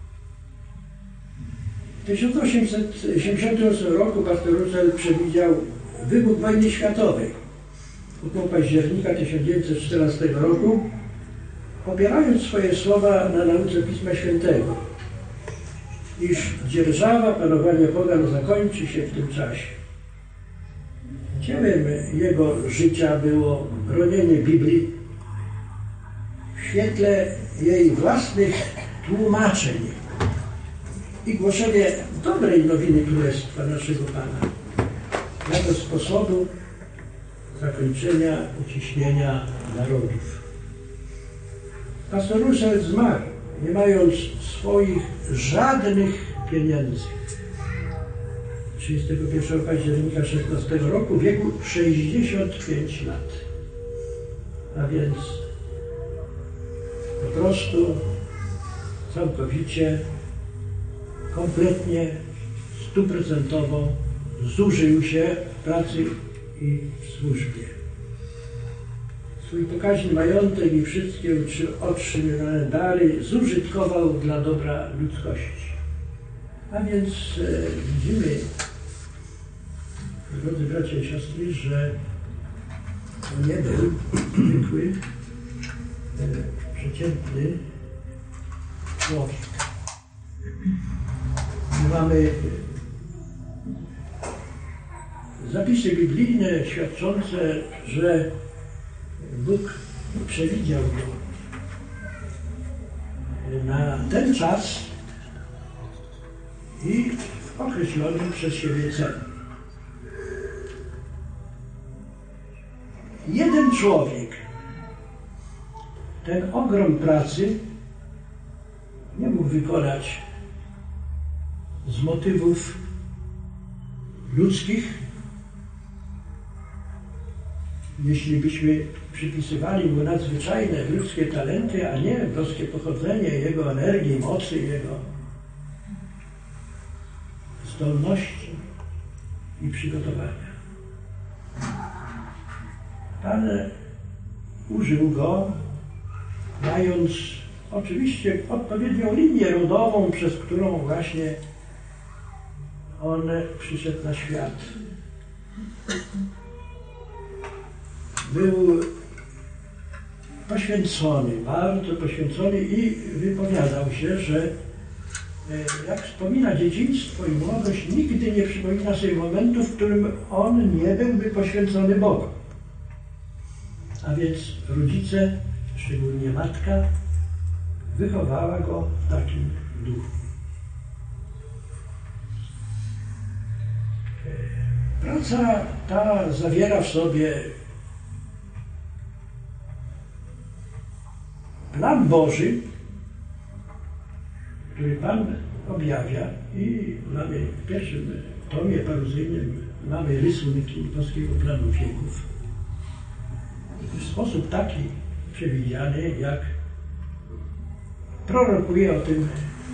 W tysiąc osiemset siedemdziesiątym ósmym roku pastor Russell przewidział wybuch wojny światowej. Około października tysiąc dziewięćset czternastego roku opierając swoje słowa na nauce Pisma Świętego, iż dzierżawa panowania pogan zakończy się w tym czasie. Dziełem jego życia było bronienie Biblii w świetle jej własnych tłumaczeń i głoszenie dobrej nowiny Królestwa naszego Pana jako sposobu zakończenia uciśnienia narodów. Pastor Russell zmarł, nie mając swoich żadnych pieniędzy. trzydziestego pierwszego października szesnastego roku w wieku sześćdziesiąt pięć lat. A więc po prostu całkowicie, kompletnie, stuprocentowo zużył się w pracy i w służbie. Swój pokaźny majątek i wszystkie otrzymane dary zużytkował dla dobra ludzkości. A więc e, widzimy, drodzy bracia i siostry, że to nie był zwykły, e, przeciętny człowiek. My mamy zapisy biblijne świadczące, że Bóg przewidział go na ten czas i w określonym przez siebie celu. Jeden człowiek ten ogrom pracy nie mógł wykonać z motywów ludzkich. Jeśli byśmy przypisywali mu nadzwyczajne ludzkie talenty, a nie boskie pochodzenie jego energii, mocy, jego zdolności i przygotowania. Pan użył go, mając oczywiście odpowiednią linię rodową, przez którą właśnie on przyszedł na świat. Był poświęcony, bardzo poświęcony i wypowiadał się, że jak wspomina dzieciństwo i młodość, nigdy nie przypomina sobie momentu, w którym on nie byłby poświęcony Bogu. A więc rodzice, szczególnie matka, wychowała go w takim duchu. Praca ta zawiera w sobie plan Boży, który Pan objawia, i mamy w pierwszym tomie paruzyjnym mamy rysunki boskiego planu wieków. W sposób taki przewidziany, jak prorokuje o tym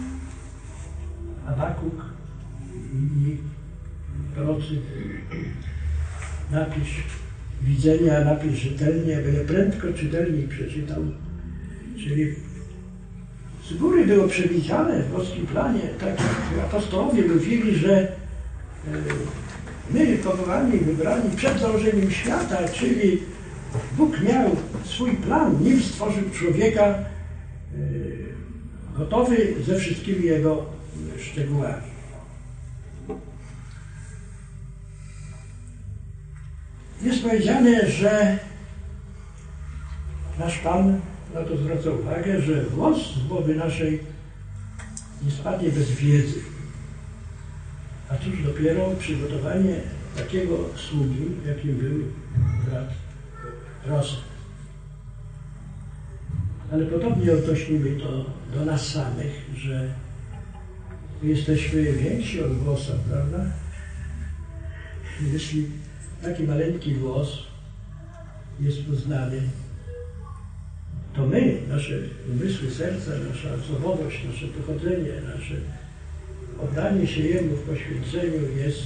Habakuk i inni prorocy. Napisz widzenia, napisz rzetelnie, byle prędko czytelnik przeczytał. Czyli z góry było przewidziane w boskim planie, tak jak apostołowie mówili, że my, powołani, wybrani przed założeniem świata, czyli Bóg miał swój plan, nim stworzył człowieka gotowy ze wszystkimi jego szczegółami. Jest powiedziane, że nasz Pan na to zwraca uwagę, że włos z głowy naszej nie spadnie bez wiedzy. A cóż dopiero przygotowanie takiego sługi, jakim był brat Rosen. Ale podobnie odnosimy to do nas samych, że my jesteśmy więksi od włosa, prawda? Jeśli taki maleńki włos jest poznany, to my, nasze umysły, serca, nasza osobowość, nasze pochodzenie, nasze oddanie się Jemu w poświęceniu jest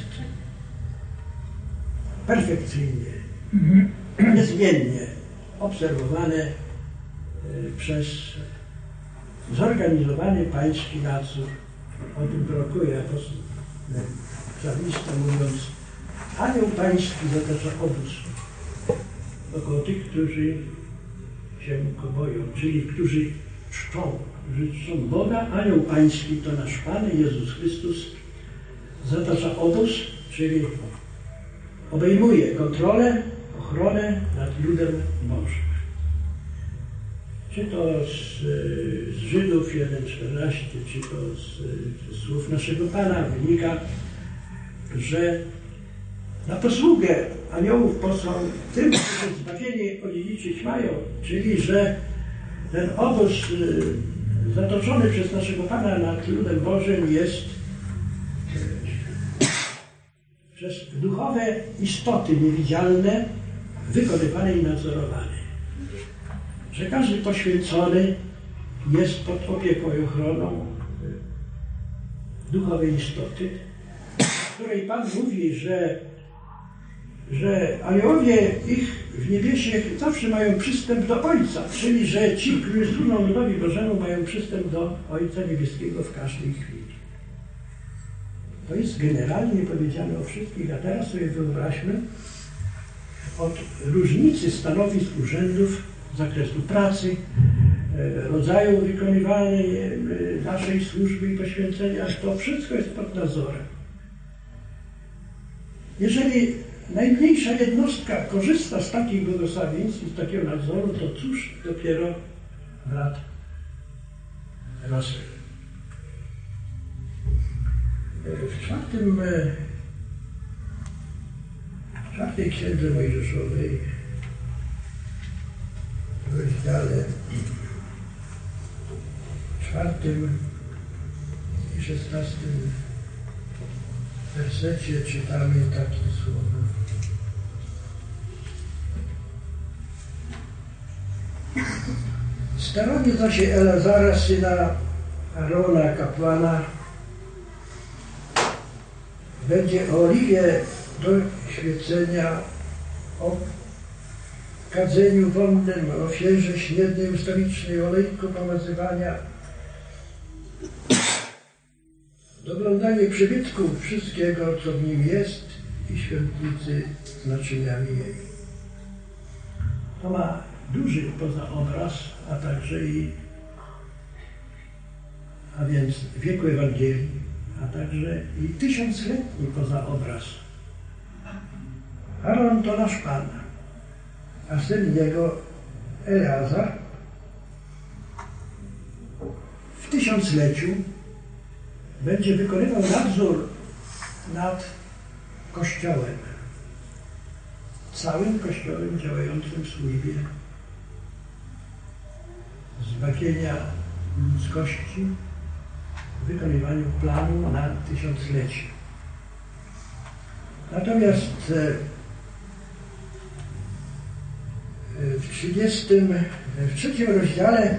perfekcyjnie, niezmiennie obserwowane przez zorganizowany pański nadzór. O tym prorokuje apostoł psalmista, mówiąc: anioł pański zatacza obóz około tych, którzy się go boją, czyli którzy czczą, którzy czczą Boga. Anioł Pański to nasz Pan Jezus Chrystus zatacza obóz, czyli obejmuje kontrolę, ochronę nad ludem Bożym. Czy to z, z Żydów jeden czternaście, czy to z, z słów naszego Pana wynika, że na posługę aniołów posłał tym, którzy zbawienie odziedziczyć mają, czyli że ten obóz zatoczony przez naszego Pana nad ludem Bożym jest przez duchowe istoty niewidzialne wykonywane i nadzorowane. Że każdy poświęcony jest pod opieką i ochroną duchowej istoty, której Pan mówi, że, że aniołowie ich w niebiesie zawsze mają przystęp do Ojca, czyli że ci, którzy służą ludowi Bożemu, mają przystęp do Ojca Niebieskiego w każdej chwili. To jest generalnie powiedziane o wszystkich, a teraz sobie wyobraźmy od różnicy stanowisk urzędów, zakresu pracy, rodzaju wykonywanej naszej służby i poświęcenia, to wszystko jest pod nadzorem. Jeżeli najmniejsza jednostka korzysta z takich błogosławieństw i z takiego nadzoru, to cóż dopiero brat Rosel. W czwartym, w czwartej księdze Mojżeszowej, w rozdziale czwartym i szesnastym wersecie czytamy takie słowa. Starowie zaś Eleazara, syna Arona, kapłana, będzie o oliwie do świecenia, o kadzeniu wonnym, o ofierze śniednej ustawicznej, olejku pomazywania, doglądanie przybytków wszystkiego, co w nim jest i świątnicy z naczyniami jej. To ma duży pozaobraz, a także i, a więc wieku Ewangelii, a także i tysiącletni pozaobraz. Aaron to nasz Pan, a syn jego Eleazar w tysiącleciu będzie wykonywał nadzór nad Kościołem, całym Kościołem działającym w służbie zbawienia ludzkości, w wykonywaniu planu na tysiąclecie. Natomiast w trzydziestym trzecim rozdziale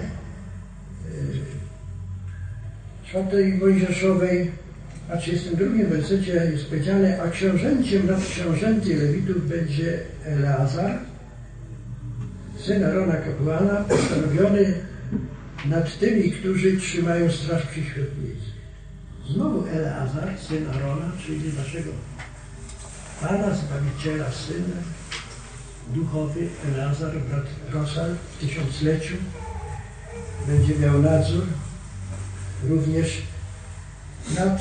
czwartej Mojżeszowej, a trzydziestym drugim wersecie jest powiedziane, a książęciem nad książęty Lewitów będzie Eleazar, syn Arona kapłana, postanowiony nad tymi, którzy trzymają straż przy świetlicy. Znowu Eleazar, syn Arona, czyli naszego Pana, Zbawiciela, Syn, duchowy Eleazar, brat Rosal, w tysiącleciu będzie miał nadzór również nad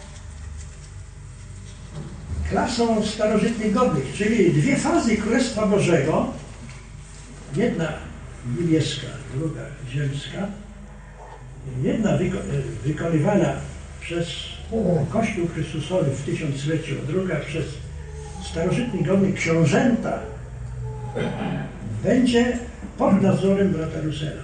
klasą starożytnych godnych, czyli dwie fazy Królestwa Bożego, jedna niebieska, druga ziemska, jedna wyko wykonywana przez Kościół Chrystusowy w tysiącleciu, a druga przez starożytnych godnych książęta, będzie pod nadzorem brata Rusela.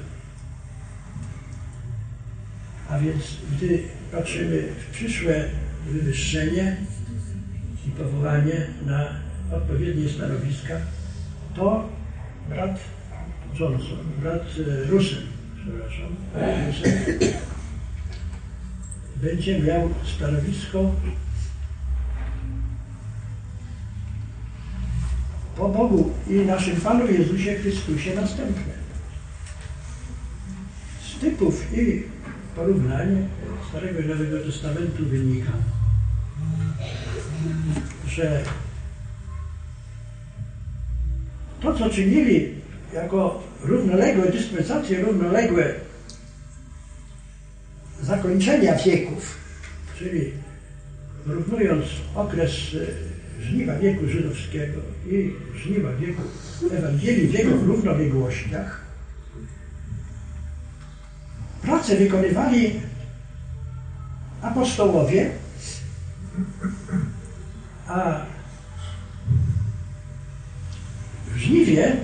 A więc gdy patrzymy w przyszłe wywyższenie i powołanie na odpowiednie stanowiska, to brat Johnson, brat Russell, przepraszam, Russell, będzie miał stanowisko po Bogu i naszym Panu Jezusie Chrystusie następne. Z typów i porównań Starego i Nowego Testamentu wynika, że to, co czynili jako równoległe dyspensacje, równoległe zakończenia wieków, czyli porównując okres żniwa wieku żydowskiego i żniwa wieku Ewangelii w jego równoległościach, pracę wykonywali apostołowie, a w żniwie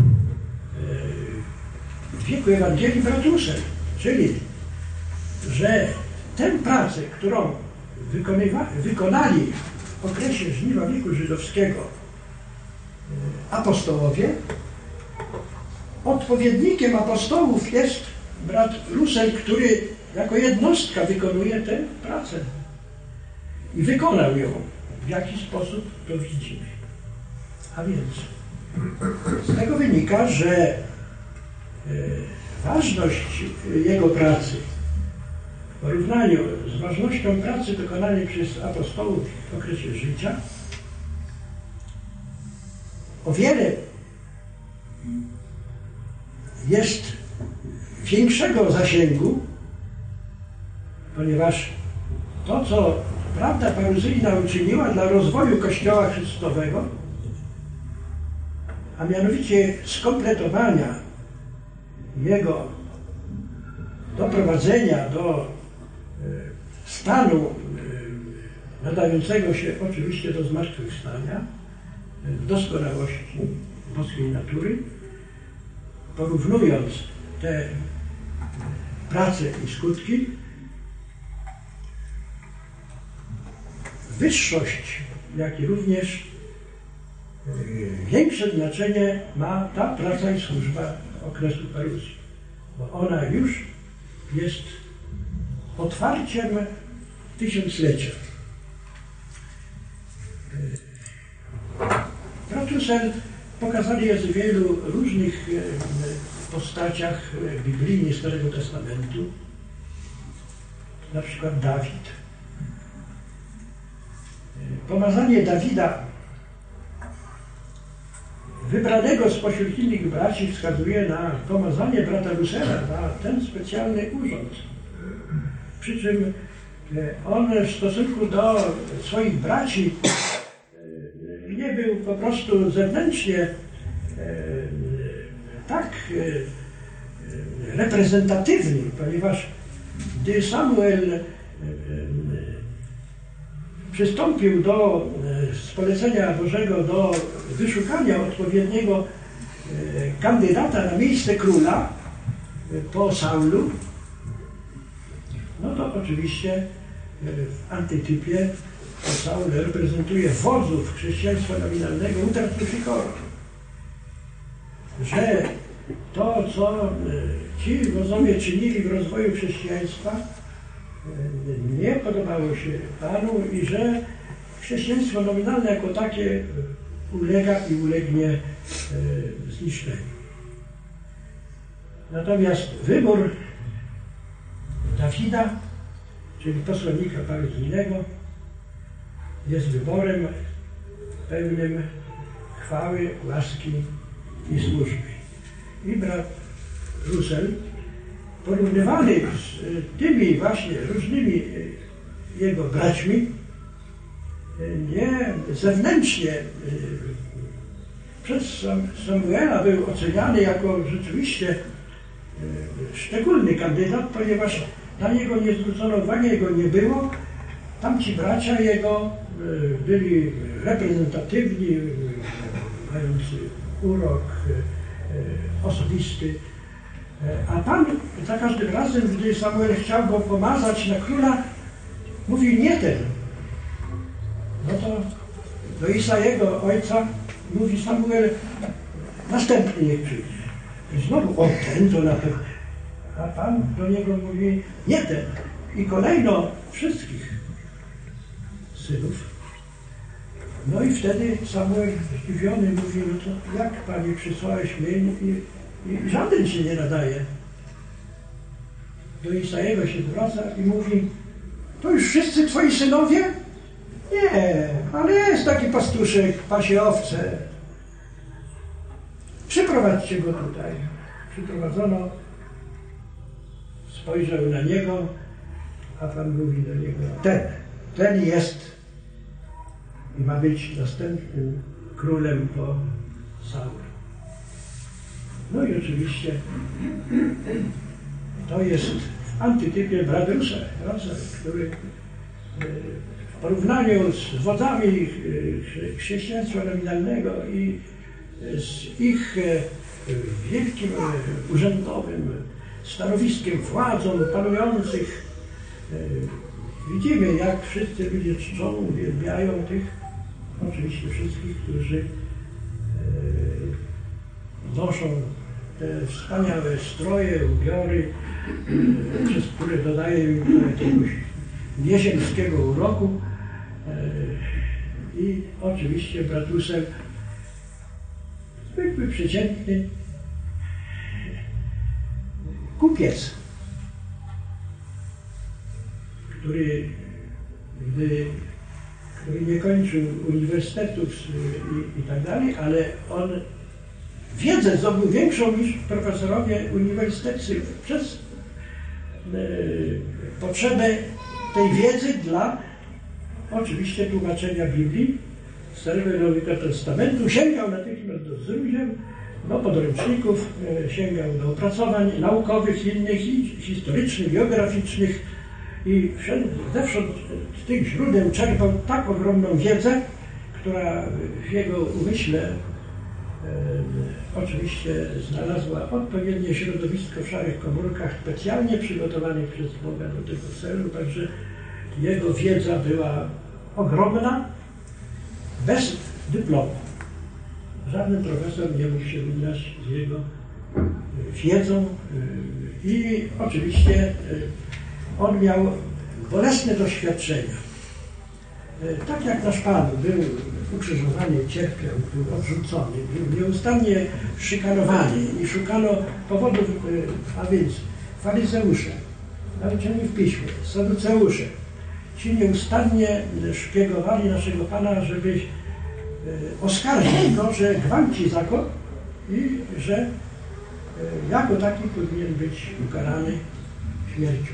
w wieku Ewangelii brat Russell, czyli że tę pracę, którą wykonali w okresie żniwa wieku żydowskiego apostołowie, odpowiednikiem apostołów jest brat Russell, który jako jednostka wykonuje tę pracę i wykonał ją. W jaki sposób to widzimy. A więc z tego wynika, że ważność jego pracy w porównaniu z ważnością pracy wykonanej przez apostołów w okresie życia o wiele jest większego zasięgu, ponieważ to, co prawda paruzyjna uczyniła dla rozwoju Kościoła Chrystowego, a mianowicie skompletowania jego doprowadzenia do stanu nadającego się oczywiście do zmartwychwstania, doskonałości boskiej natury, porównując te prace i skutki, wyższość, jak i również większe znaczenie ma ta praca i służba okresu paruzji, bo ona już jest otwarciem tysiąclecia. Brat Russell pokazali jest w wielu różnych postaciach biblijnych Starego Testamentu, na przykład Dawid. Pomazanie Dawida, wybranego spośród innych braci, wskazuje na pomazanie brata Russella, na ten specjalny urząd. Przy czym on w stosunku do swoich braci nie był po prostu zewnętrznie tak reprezentatywny, ponieważ gdy Samuel przystąpił do z polecenia Bożego do wyszukania odpowiedniego kandydata na miejsce króla po Saulu, no to oczywiście w antytypie Saul reprezentuje wodzów chrześcijaństwa nominalnego utartufikorów, że to, co ci wodzowie czynili w rozwoju chrześcijaństwa, nie podobało się Panu i że chrześcijaństwo nominalne jako takie ulega i ulegnie zniszczeniu. Natomiast wybór Dawida, czyli posłannika paruzyjnego, jest wyborem pełnym chwały, łaski i służby. I brat Russell, porównywany z tymi właśnie różnymi jego braćmi, nie zewnętrznie przez Samuela był oceniany jako rzeczywiście szczególny kandydat, ponieważ na niego nie zwrócono uwagi, jego nie było. Tamci bracia jego byli reprezentatywni, mający urok osobisty. A Pan za każdym razem, gdy Samuel chciał go pomazać na króla, mówił nie ten. No to do Isajego ojca mówi Samuel, następny niech przyjdzie. I znowu on ten, to na pewno. A Pan do niego mówi nie ten. I kolejno wszystkich synów. No i wtedy Samuel zdziwiony mówi, no to jak Panie przysłałeś mnie i, i żaden się nie nadaje. Do Isajego się zwraca i mówi, to już wszyscy twoi synowie? Nie, ale jest taki pastuszek, pasie owce. Przyprowadźcie go tutaj. przyprowadzono, spojrzał na niego, a Pan mówi do niego, ten, ten jest i ma być następnym królem po Saulu. No i oczywiście to jest w antytypie brat Russell, który w porównaniu z wodzami chrześcijaństwa nominalnego i z ich wielkim urzędowym stanowiskiem, władzą panujących, widzimy, jak wszyscy ludzie czczą, uwielbiają tych, oczywiście wszystkich, którzy noszą te wspaniałe stroje, ubiory, przez które dodaje im to jakiegoś nieziemskiego uroku. I oczywiście brat Russell, zwykły, przeciętny kupiec, który, gdy, który nie kończył uniwersytetów i, i tak dalej, ale on wiedzę zdobył większą niż profesorowie uniwersyteccy przez e, potrzebę tej wiedzy dla oczywiście tłumaczenia Biblii, Starego i Nowego Testamentu. Sięgał natychmiast do źródeł, do podręczników, e, sięgał do opracowań naukowych, innych, i historycznych, biograficznych i zewsząd z tych źródeł czerpał tak ogromną wiedzę, która w jego umyśle E, oczywiście znalazła odpowiednie środowisko w szarych komórkach, specjalnie przygotowanych przez Boga do tego celu, także jego wiedza była ogromna, bez dyplomu. Żaden profesor nie mógł się równać z jego wiedzą e, i oczywiście e, on miał bolesne doświadczenia. E, tak jak nasz Pan był ukrzyżowany, cierpiał, był odrzucony, był nieustannie szykanowany i szukano powodów, a więc faryzeusze, nauczeni w piśmie, saduceusze, ci nieustannie szpiegowali naszego Pana, żeby oskarżyć go, że gwałci zakon i że jako taki powinien być ukarany śmiercią.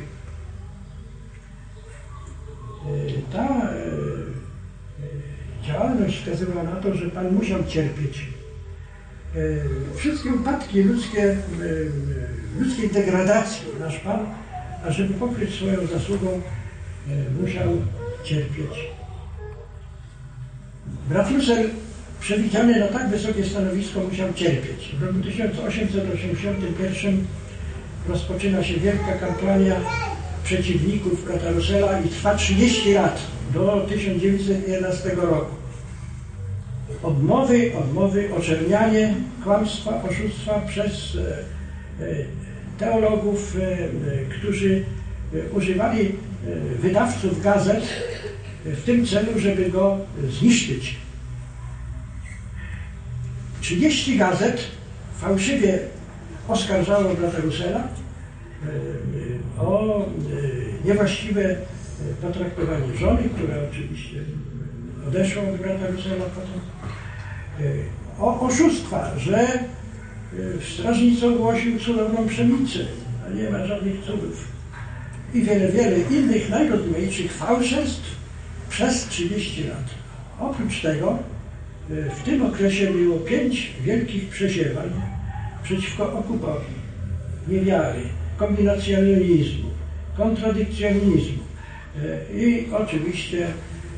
Ta działalność wskazywała na to, że Pan musiał cierpieć. Wszystkie upadki ludzkie, ludzkiej degradacji nasz Pan, a żeby pokryć swoją zasługą, musiał cierpieć. Brat Russell, przewidziany na tak wysokie stanowisko, musiał cierpieć. W roku tysiąc osiemset osiemdziesiątym pierwszym rozpoczyna się wielka kampania przeciwników brata Russella i trwa trzydzieści lat, do tysiąc dziewięćset jedenastego roku. Odmowy, odmowy, oczernianie, kłamstwa, oszustwa przez teologów, którzy używali wydawców gazet w tym celu, żeby go zniszczyć. trzydzieści gazet fałszywie oskarżało brata Russella o niewłaściwe potraktowanie żony, która oczywiście odeszła od brata Russella potem, o oszustwa, że strażnicą ogłosił cudowną pszenicę, a nie ma żadnych cudów, i wiele, wiele innych najrozmaitszych fałszerstw przez trzydzieści lat. Oprócz tego w tym okresie było pięć wielkich przesiewań przeciwko okupowi, niewiary, kombinacjonizmu, kontradykcjonizmu i oczywiście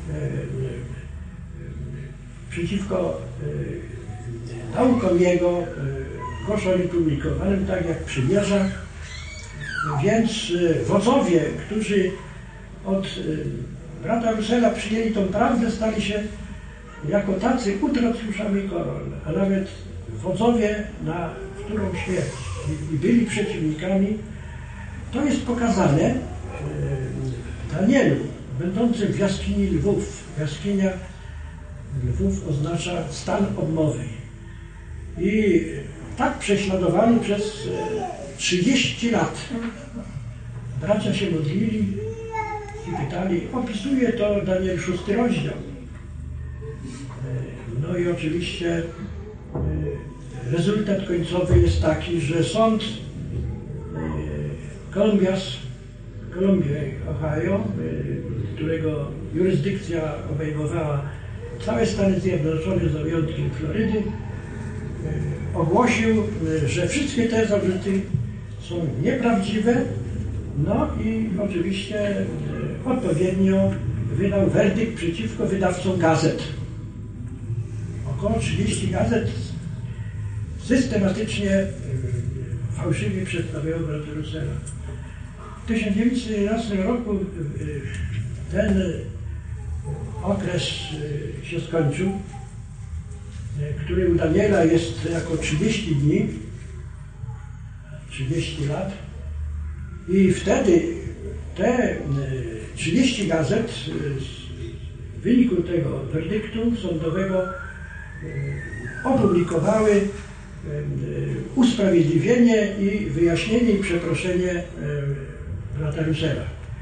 przeciwko naukom jego koszoli publikowanym, tak jak przymierza. Więc wodzowie, którzy od brata Russella przyjęli tą prawdę, stali się jako tacy utracuszami koron, a nawet wodzowie na którą śmierć i byli przeciwnikami. To jest pokazane w Danielu, będącym w jaskini lwów. Jaskinia lwów oznacza stan odmowy. I tak prześladowany przez trzydzieści lat. Bracia się modlili i pytali, opisuje to Daniel szósty rozdział. No i oczywiście rezultat końcowy jest taki, że sąd Columbias, Columbia, Ohio, którego jurysdykcja obejmowała całe Stany Zjednoczone z wyjątkiem Florydy, ogłosił, że wszystkie te zarzuty są nieprawdziwe, no i oczywiście odpowiednio wydał werdykt przeciwko wydawcom gazet. Około trzydziestu gazet systematycznie fałszywie przedstawiało brata Russella. W tysiąc dziewięćset jedenastym roku ten okres się skończył, który u Daniela jest jako trzydzieści dni, trzydzieści lat, i wtedy te trzydzieści gazet w wyniku tego werdyktu sądowego opublikowały usprawiedliwienie i wyjaśnienie i przeproszenie brata Russella.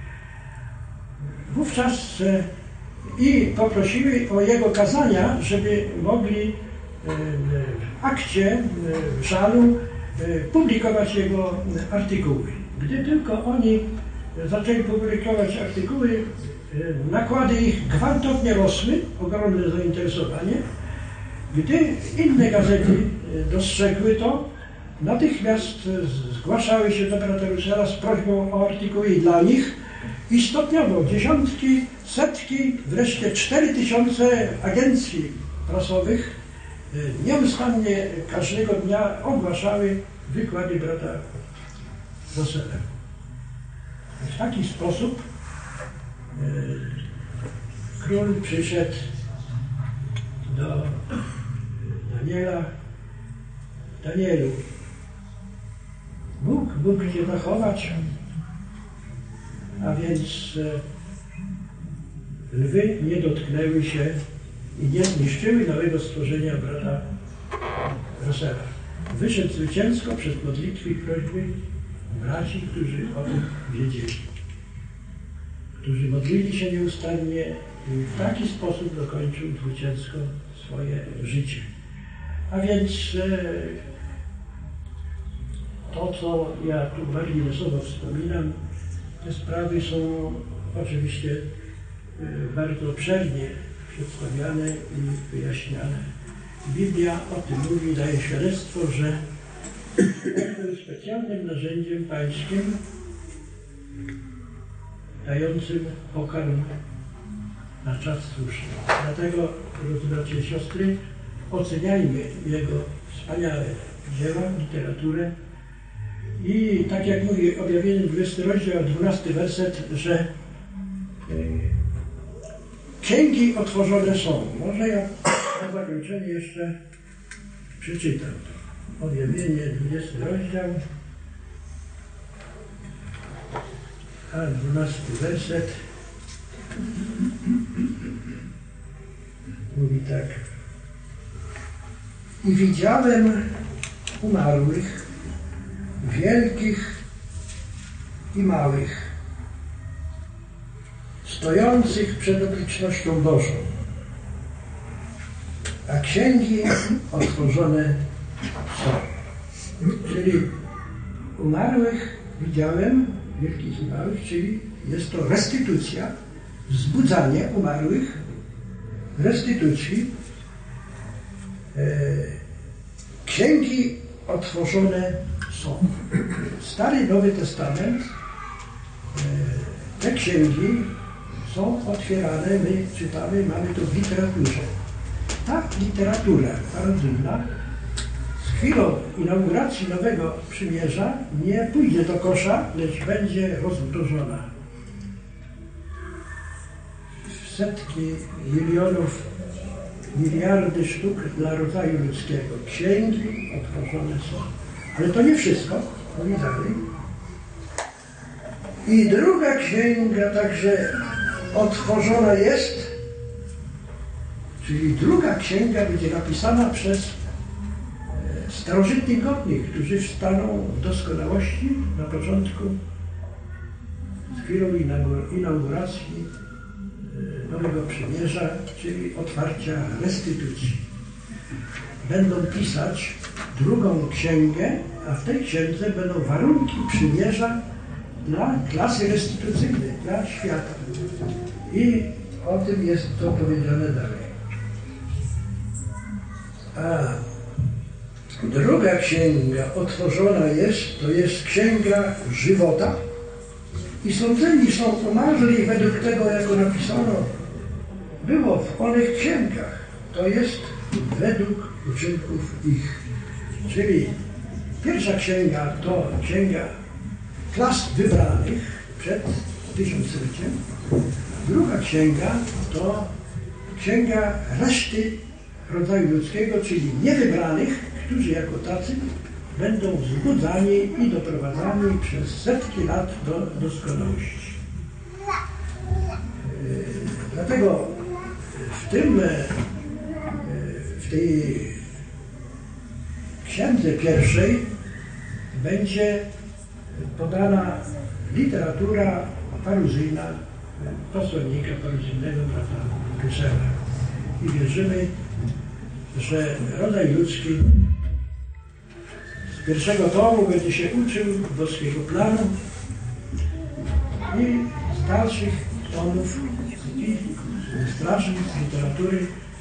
Wówczas i poprosiły o jego kazania, żeby mogli w akcie żalu publikować jego artykuły. Gdy tylko oni zaczęli publikować artykuły, nakłady ich gwałtownie rosły, ogromne zainteresowanie. Gdy inne gazety dostrzegły to, natychmiast zgłaszały się do brata Russella z prośbą o artykuły dla nich i stopniowo dziesiątki, setki, wreszcie cztery tysiące agencji prasowych nieustannie każdego dnia ogłaszały wykłady brata Russella. W taki sposób e, król przyszedł do Daniela. Danielu, Bóg mógł cię zachować, a więc e, lwy nie dotknęły się i nie zniszczyły nowego stworzenia brata Russella. Wyszedł zwycięsko przez modlitwy i prośby braci, którzy o tym wiedzieli, którzy modlili się nieustannie i w taki sposób dokończył zwycięsko swoje życie. A więc e, to, co ja tu marginesowo wspominam, te sprawy są oczywiście e, bardzo obszernie przedstawiane i wyjaśniane. Biblia o tym mówi, daje świadectwo, że jest specjalnym narzędziem pańskim dającym pokarm na czas słuszny. Dlatego, drodzy bracia i siostry, oceniajmy jego wspaniałe dzieła, literaturę i tak jak mówi objawienie dwudziesty rozdział, dwunasty werset, że księgi otworzone są. Może ja na zakończenie jeszcze przeczytam to. Objawienie dwudziesty rozdział, a dwunasty werset mówi tak. I widziałem umarłych, wielkich i małych, stojących przed obecnością Bożą, a księgi otworzone są. Czyli umarłych widziałem, wielkich i małych, czyli jest to restytucja, wzbudzanie umarłych, restytucji. Księgi otworzone są. Stary i Nowy Testament, te księgi są otwierane, my czytamy, mamy to w literaturze. Ta literatura narodowa z chwilą inauguracji Nowego Przymierza nie pójdzie do kosza, lecz będzie rozmnożona. Setki milionów, miliardy sztuk dla rodzaju ludzkiego. Księgi otworzone są. Ale to nie wszystko. Mówi dalej. I druga księga także otworzona jest, czyli druga księga będzie napisana przez starożytnych godnych, którzy wstaną w doskonałości na początku, z chwilą inauguracji Nowego Przymierza, czyli otwarcia restytucji. będą pisać drugą księgę, a w tej księdze będą warunki przymierza dla klasy restytucyjnej, dla świata. I o tym jest to powiedziane dalej. A druga księga otworzona jest, to jest księga żywota i sądzeni są umarli według tego, jako napisano było w onych księgach. To jest według uczynków ich. Czyli pierwsza księga to księga klas wybranych przed tysiącleciem. Druga księga to księga reszty rodzaju ludzkiego, czyli niewybranych, którzy jako tacy będą wzbudzani i doprowadzani przez setki lat do doskonałości. Dlatego w tym, w tej księdze pierwszej będzie podana literatura paruzyjna, posłannika paruzyjnego brata Russella. I wierzymy, że rodzaj ludzki z pierwszego tomu będzie się uczył boskiego planu i z dalszych tomów i strażnic literatury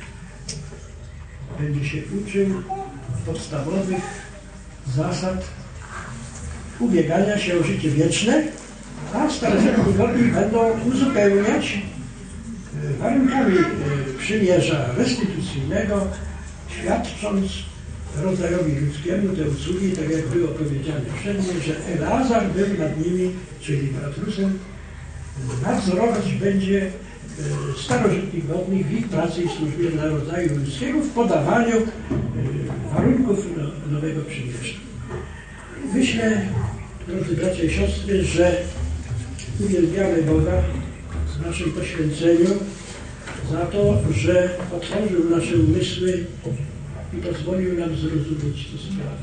będzie się uczył podstawowych zasad ubiegania się o życie wieczne, a starożytni godni będą uzupełniać warunkami przymierza restytucyjnego, świadcząc rodzajowi ludzkiemu te usługi, tak jak było powiedziane wcześniej, że Eleazar był nad nimi, czyli brat Russell, nadzorować będzie starożytnych godnych w ich pracy i służbie dla rodzaju ludzkiego w podawaniu warunków nowego przymierza. Myślę, drodzy bracia i siostry, że uwielbiamy Boga w naszym poświęceniu za to, że otworzył nasze umysły i pozwolił nam zrozumieć tę sprawę.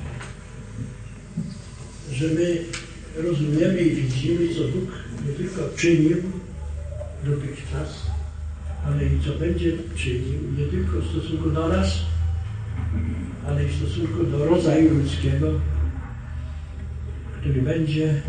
Że my rozumiemy i widzimy, co Bóg nie tylko czynił dotychczas, ale i co będzie czynił, nie tylko w stosunku do nas, ale i w stosunku do rodzaju ludzkiego, który będzie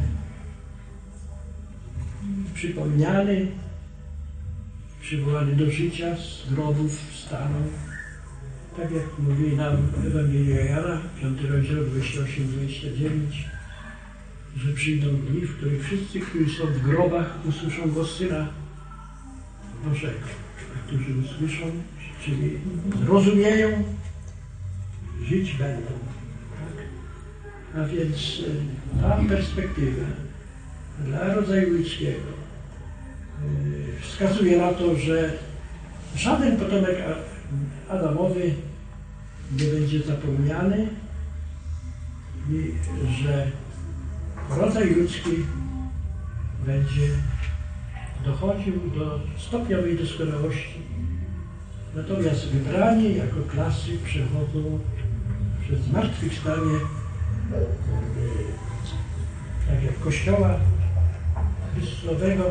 przypomniany, przywołany do życia, z grobów wstaną. Tak jak mówi nam Ewangelia Jana, piąty rozdział, dwadzieścia osiem dwadzieścia dziewięć, że przyjdą dni, w których wszyscy, którzy są w grobach, usłyszą głos Syna Bożego. A którzy usłyszą, czyli zrozumieją, żyć będą. Tak? A więc ta perspektywa dla rodzaju ludzkiego wskazuje na to, że żaden potomek Adamowy nie będzie zapomniany i że rodzaj ludzki będzie dochodził do stopniowej doskonałości. Natomiast wybrani jako klasy przechodzą przez zmartwychwstanie, tak jak Kościoła Chrystusowego,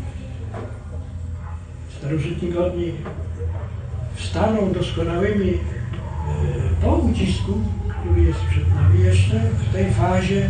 starożytni godni wstaną doskonałymi po ucisku, który jest przed nami jeszcze w tej fazie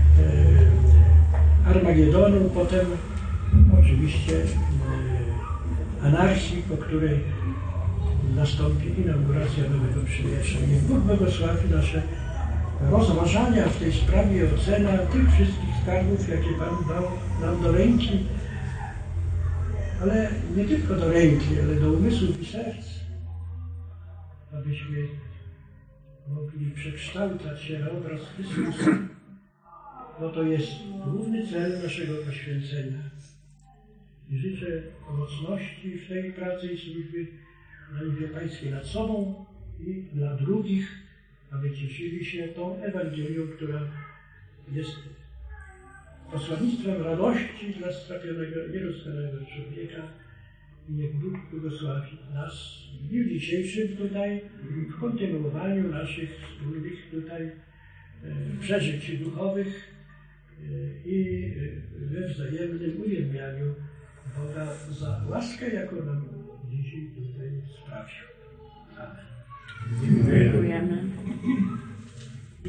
Armagedonu, potem oczywiście anarchii, po której nastąpi inauguracja nowego przymierza. Niech Bóg błogosławi nasze rozważania w tej sprawie, ocena tych wszystkich skarbów, jakie Pan dał nam do ręki, ale nie tylko do ręki, ale do umysłów i serc, abyśmy mogli przekształcać się na obraz Chrystusa, bo to jest główny cel naszego poświęcenia. I życzę pomocności w tej pracy i służbie na niebie Pańskiej nad sobą i dla drugich, aby cieszyli się tą Ewangelią, która jest posłannictwem radości dla strapionego, nierozstanego człowieka. I niech Bóg błogosławi nas w dniu dzisiejszym tutaj, w kontynuowaniu naszych wspólnych tutaj e, przeżyć duchowych e, i we wzajemnym uwielbianiu Boga za łaskę, jaką nam dzisiaj tutaj sprawił. Amen. Dziękujemy.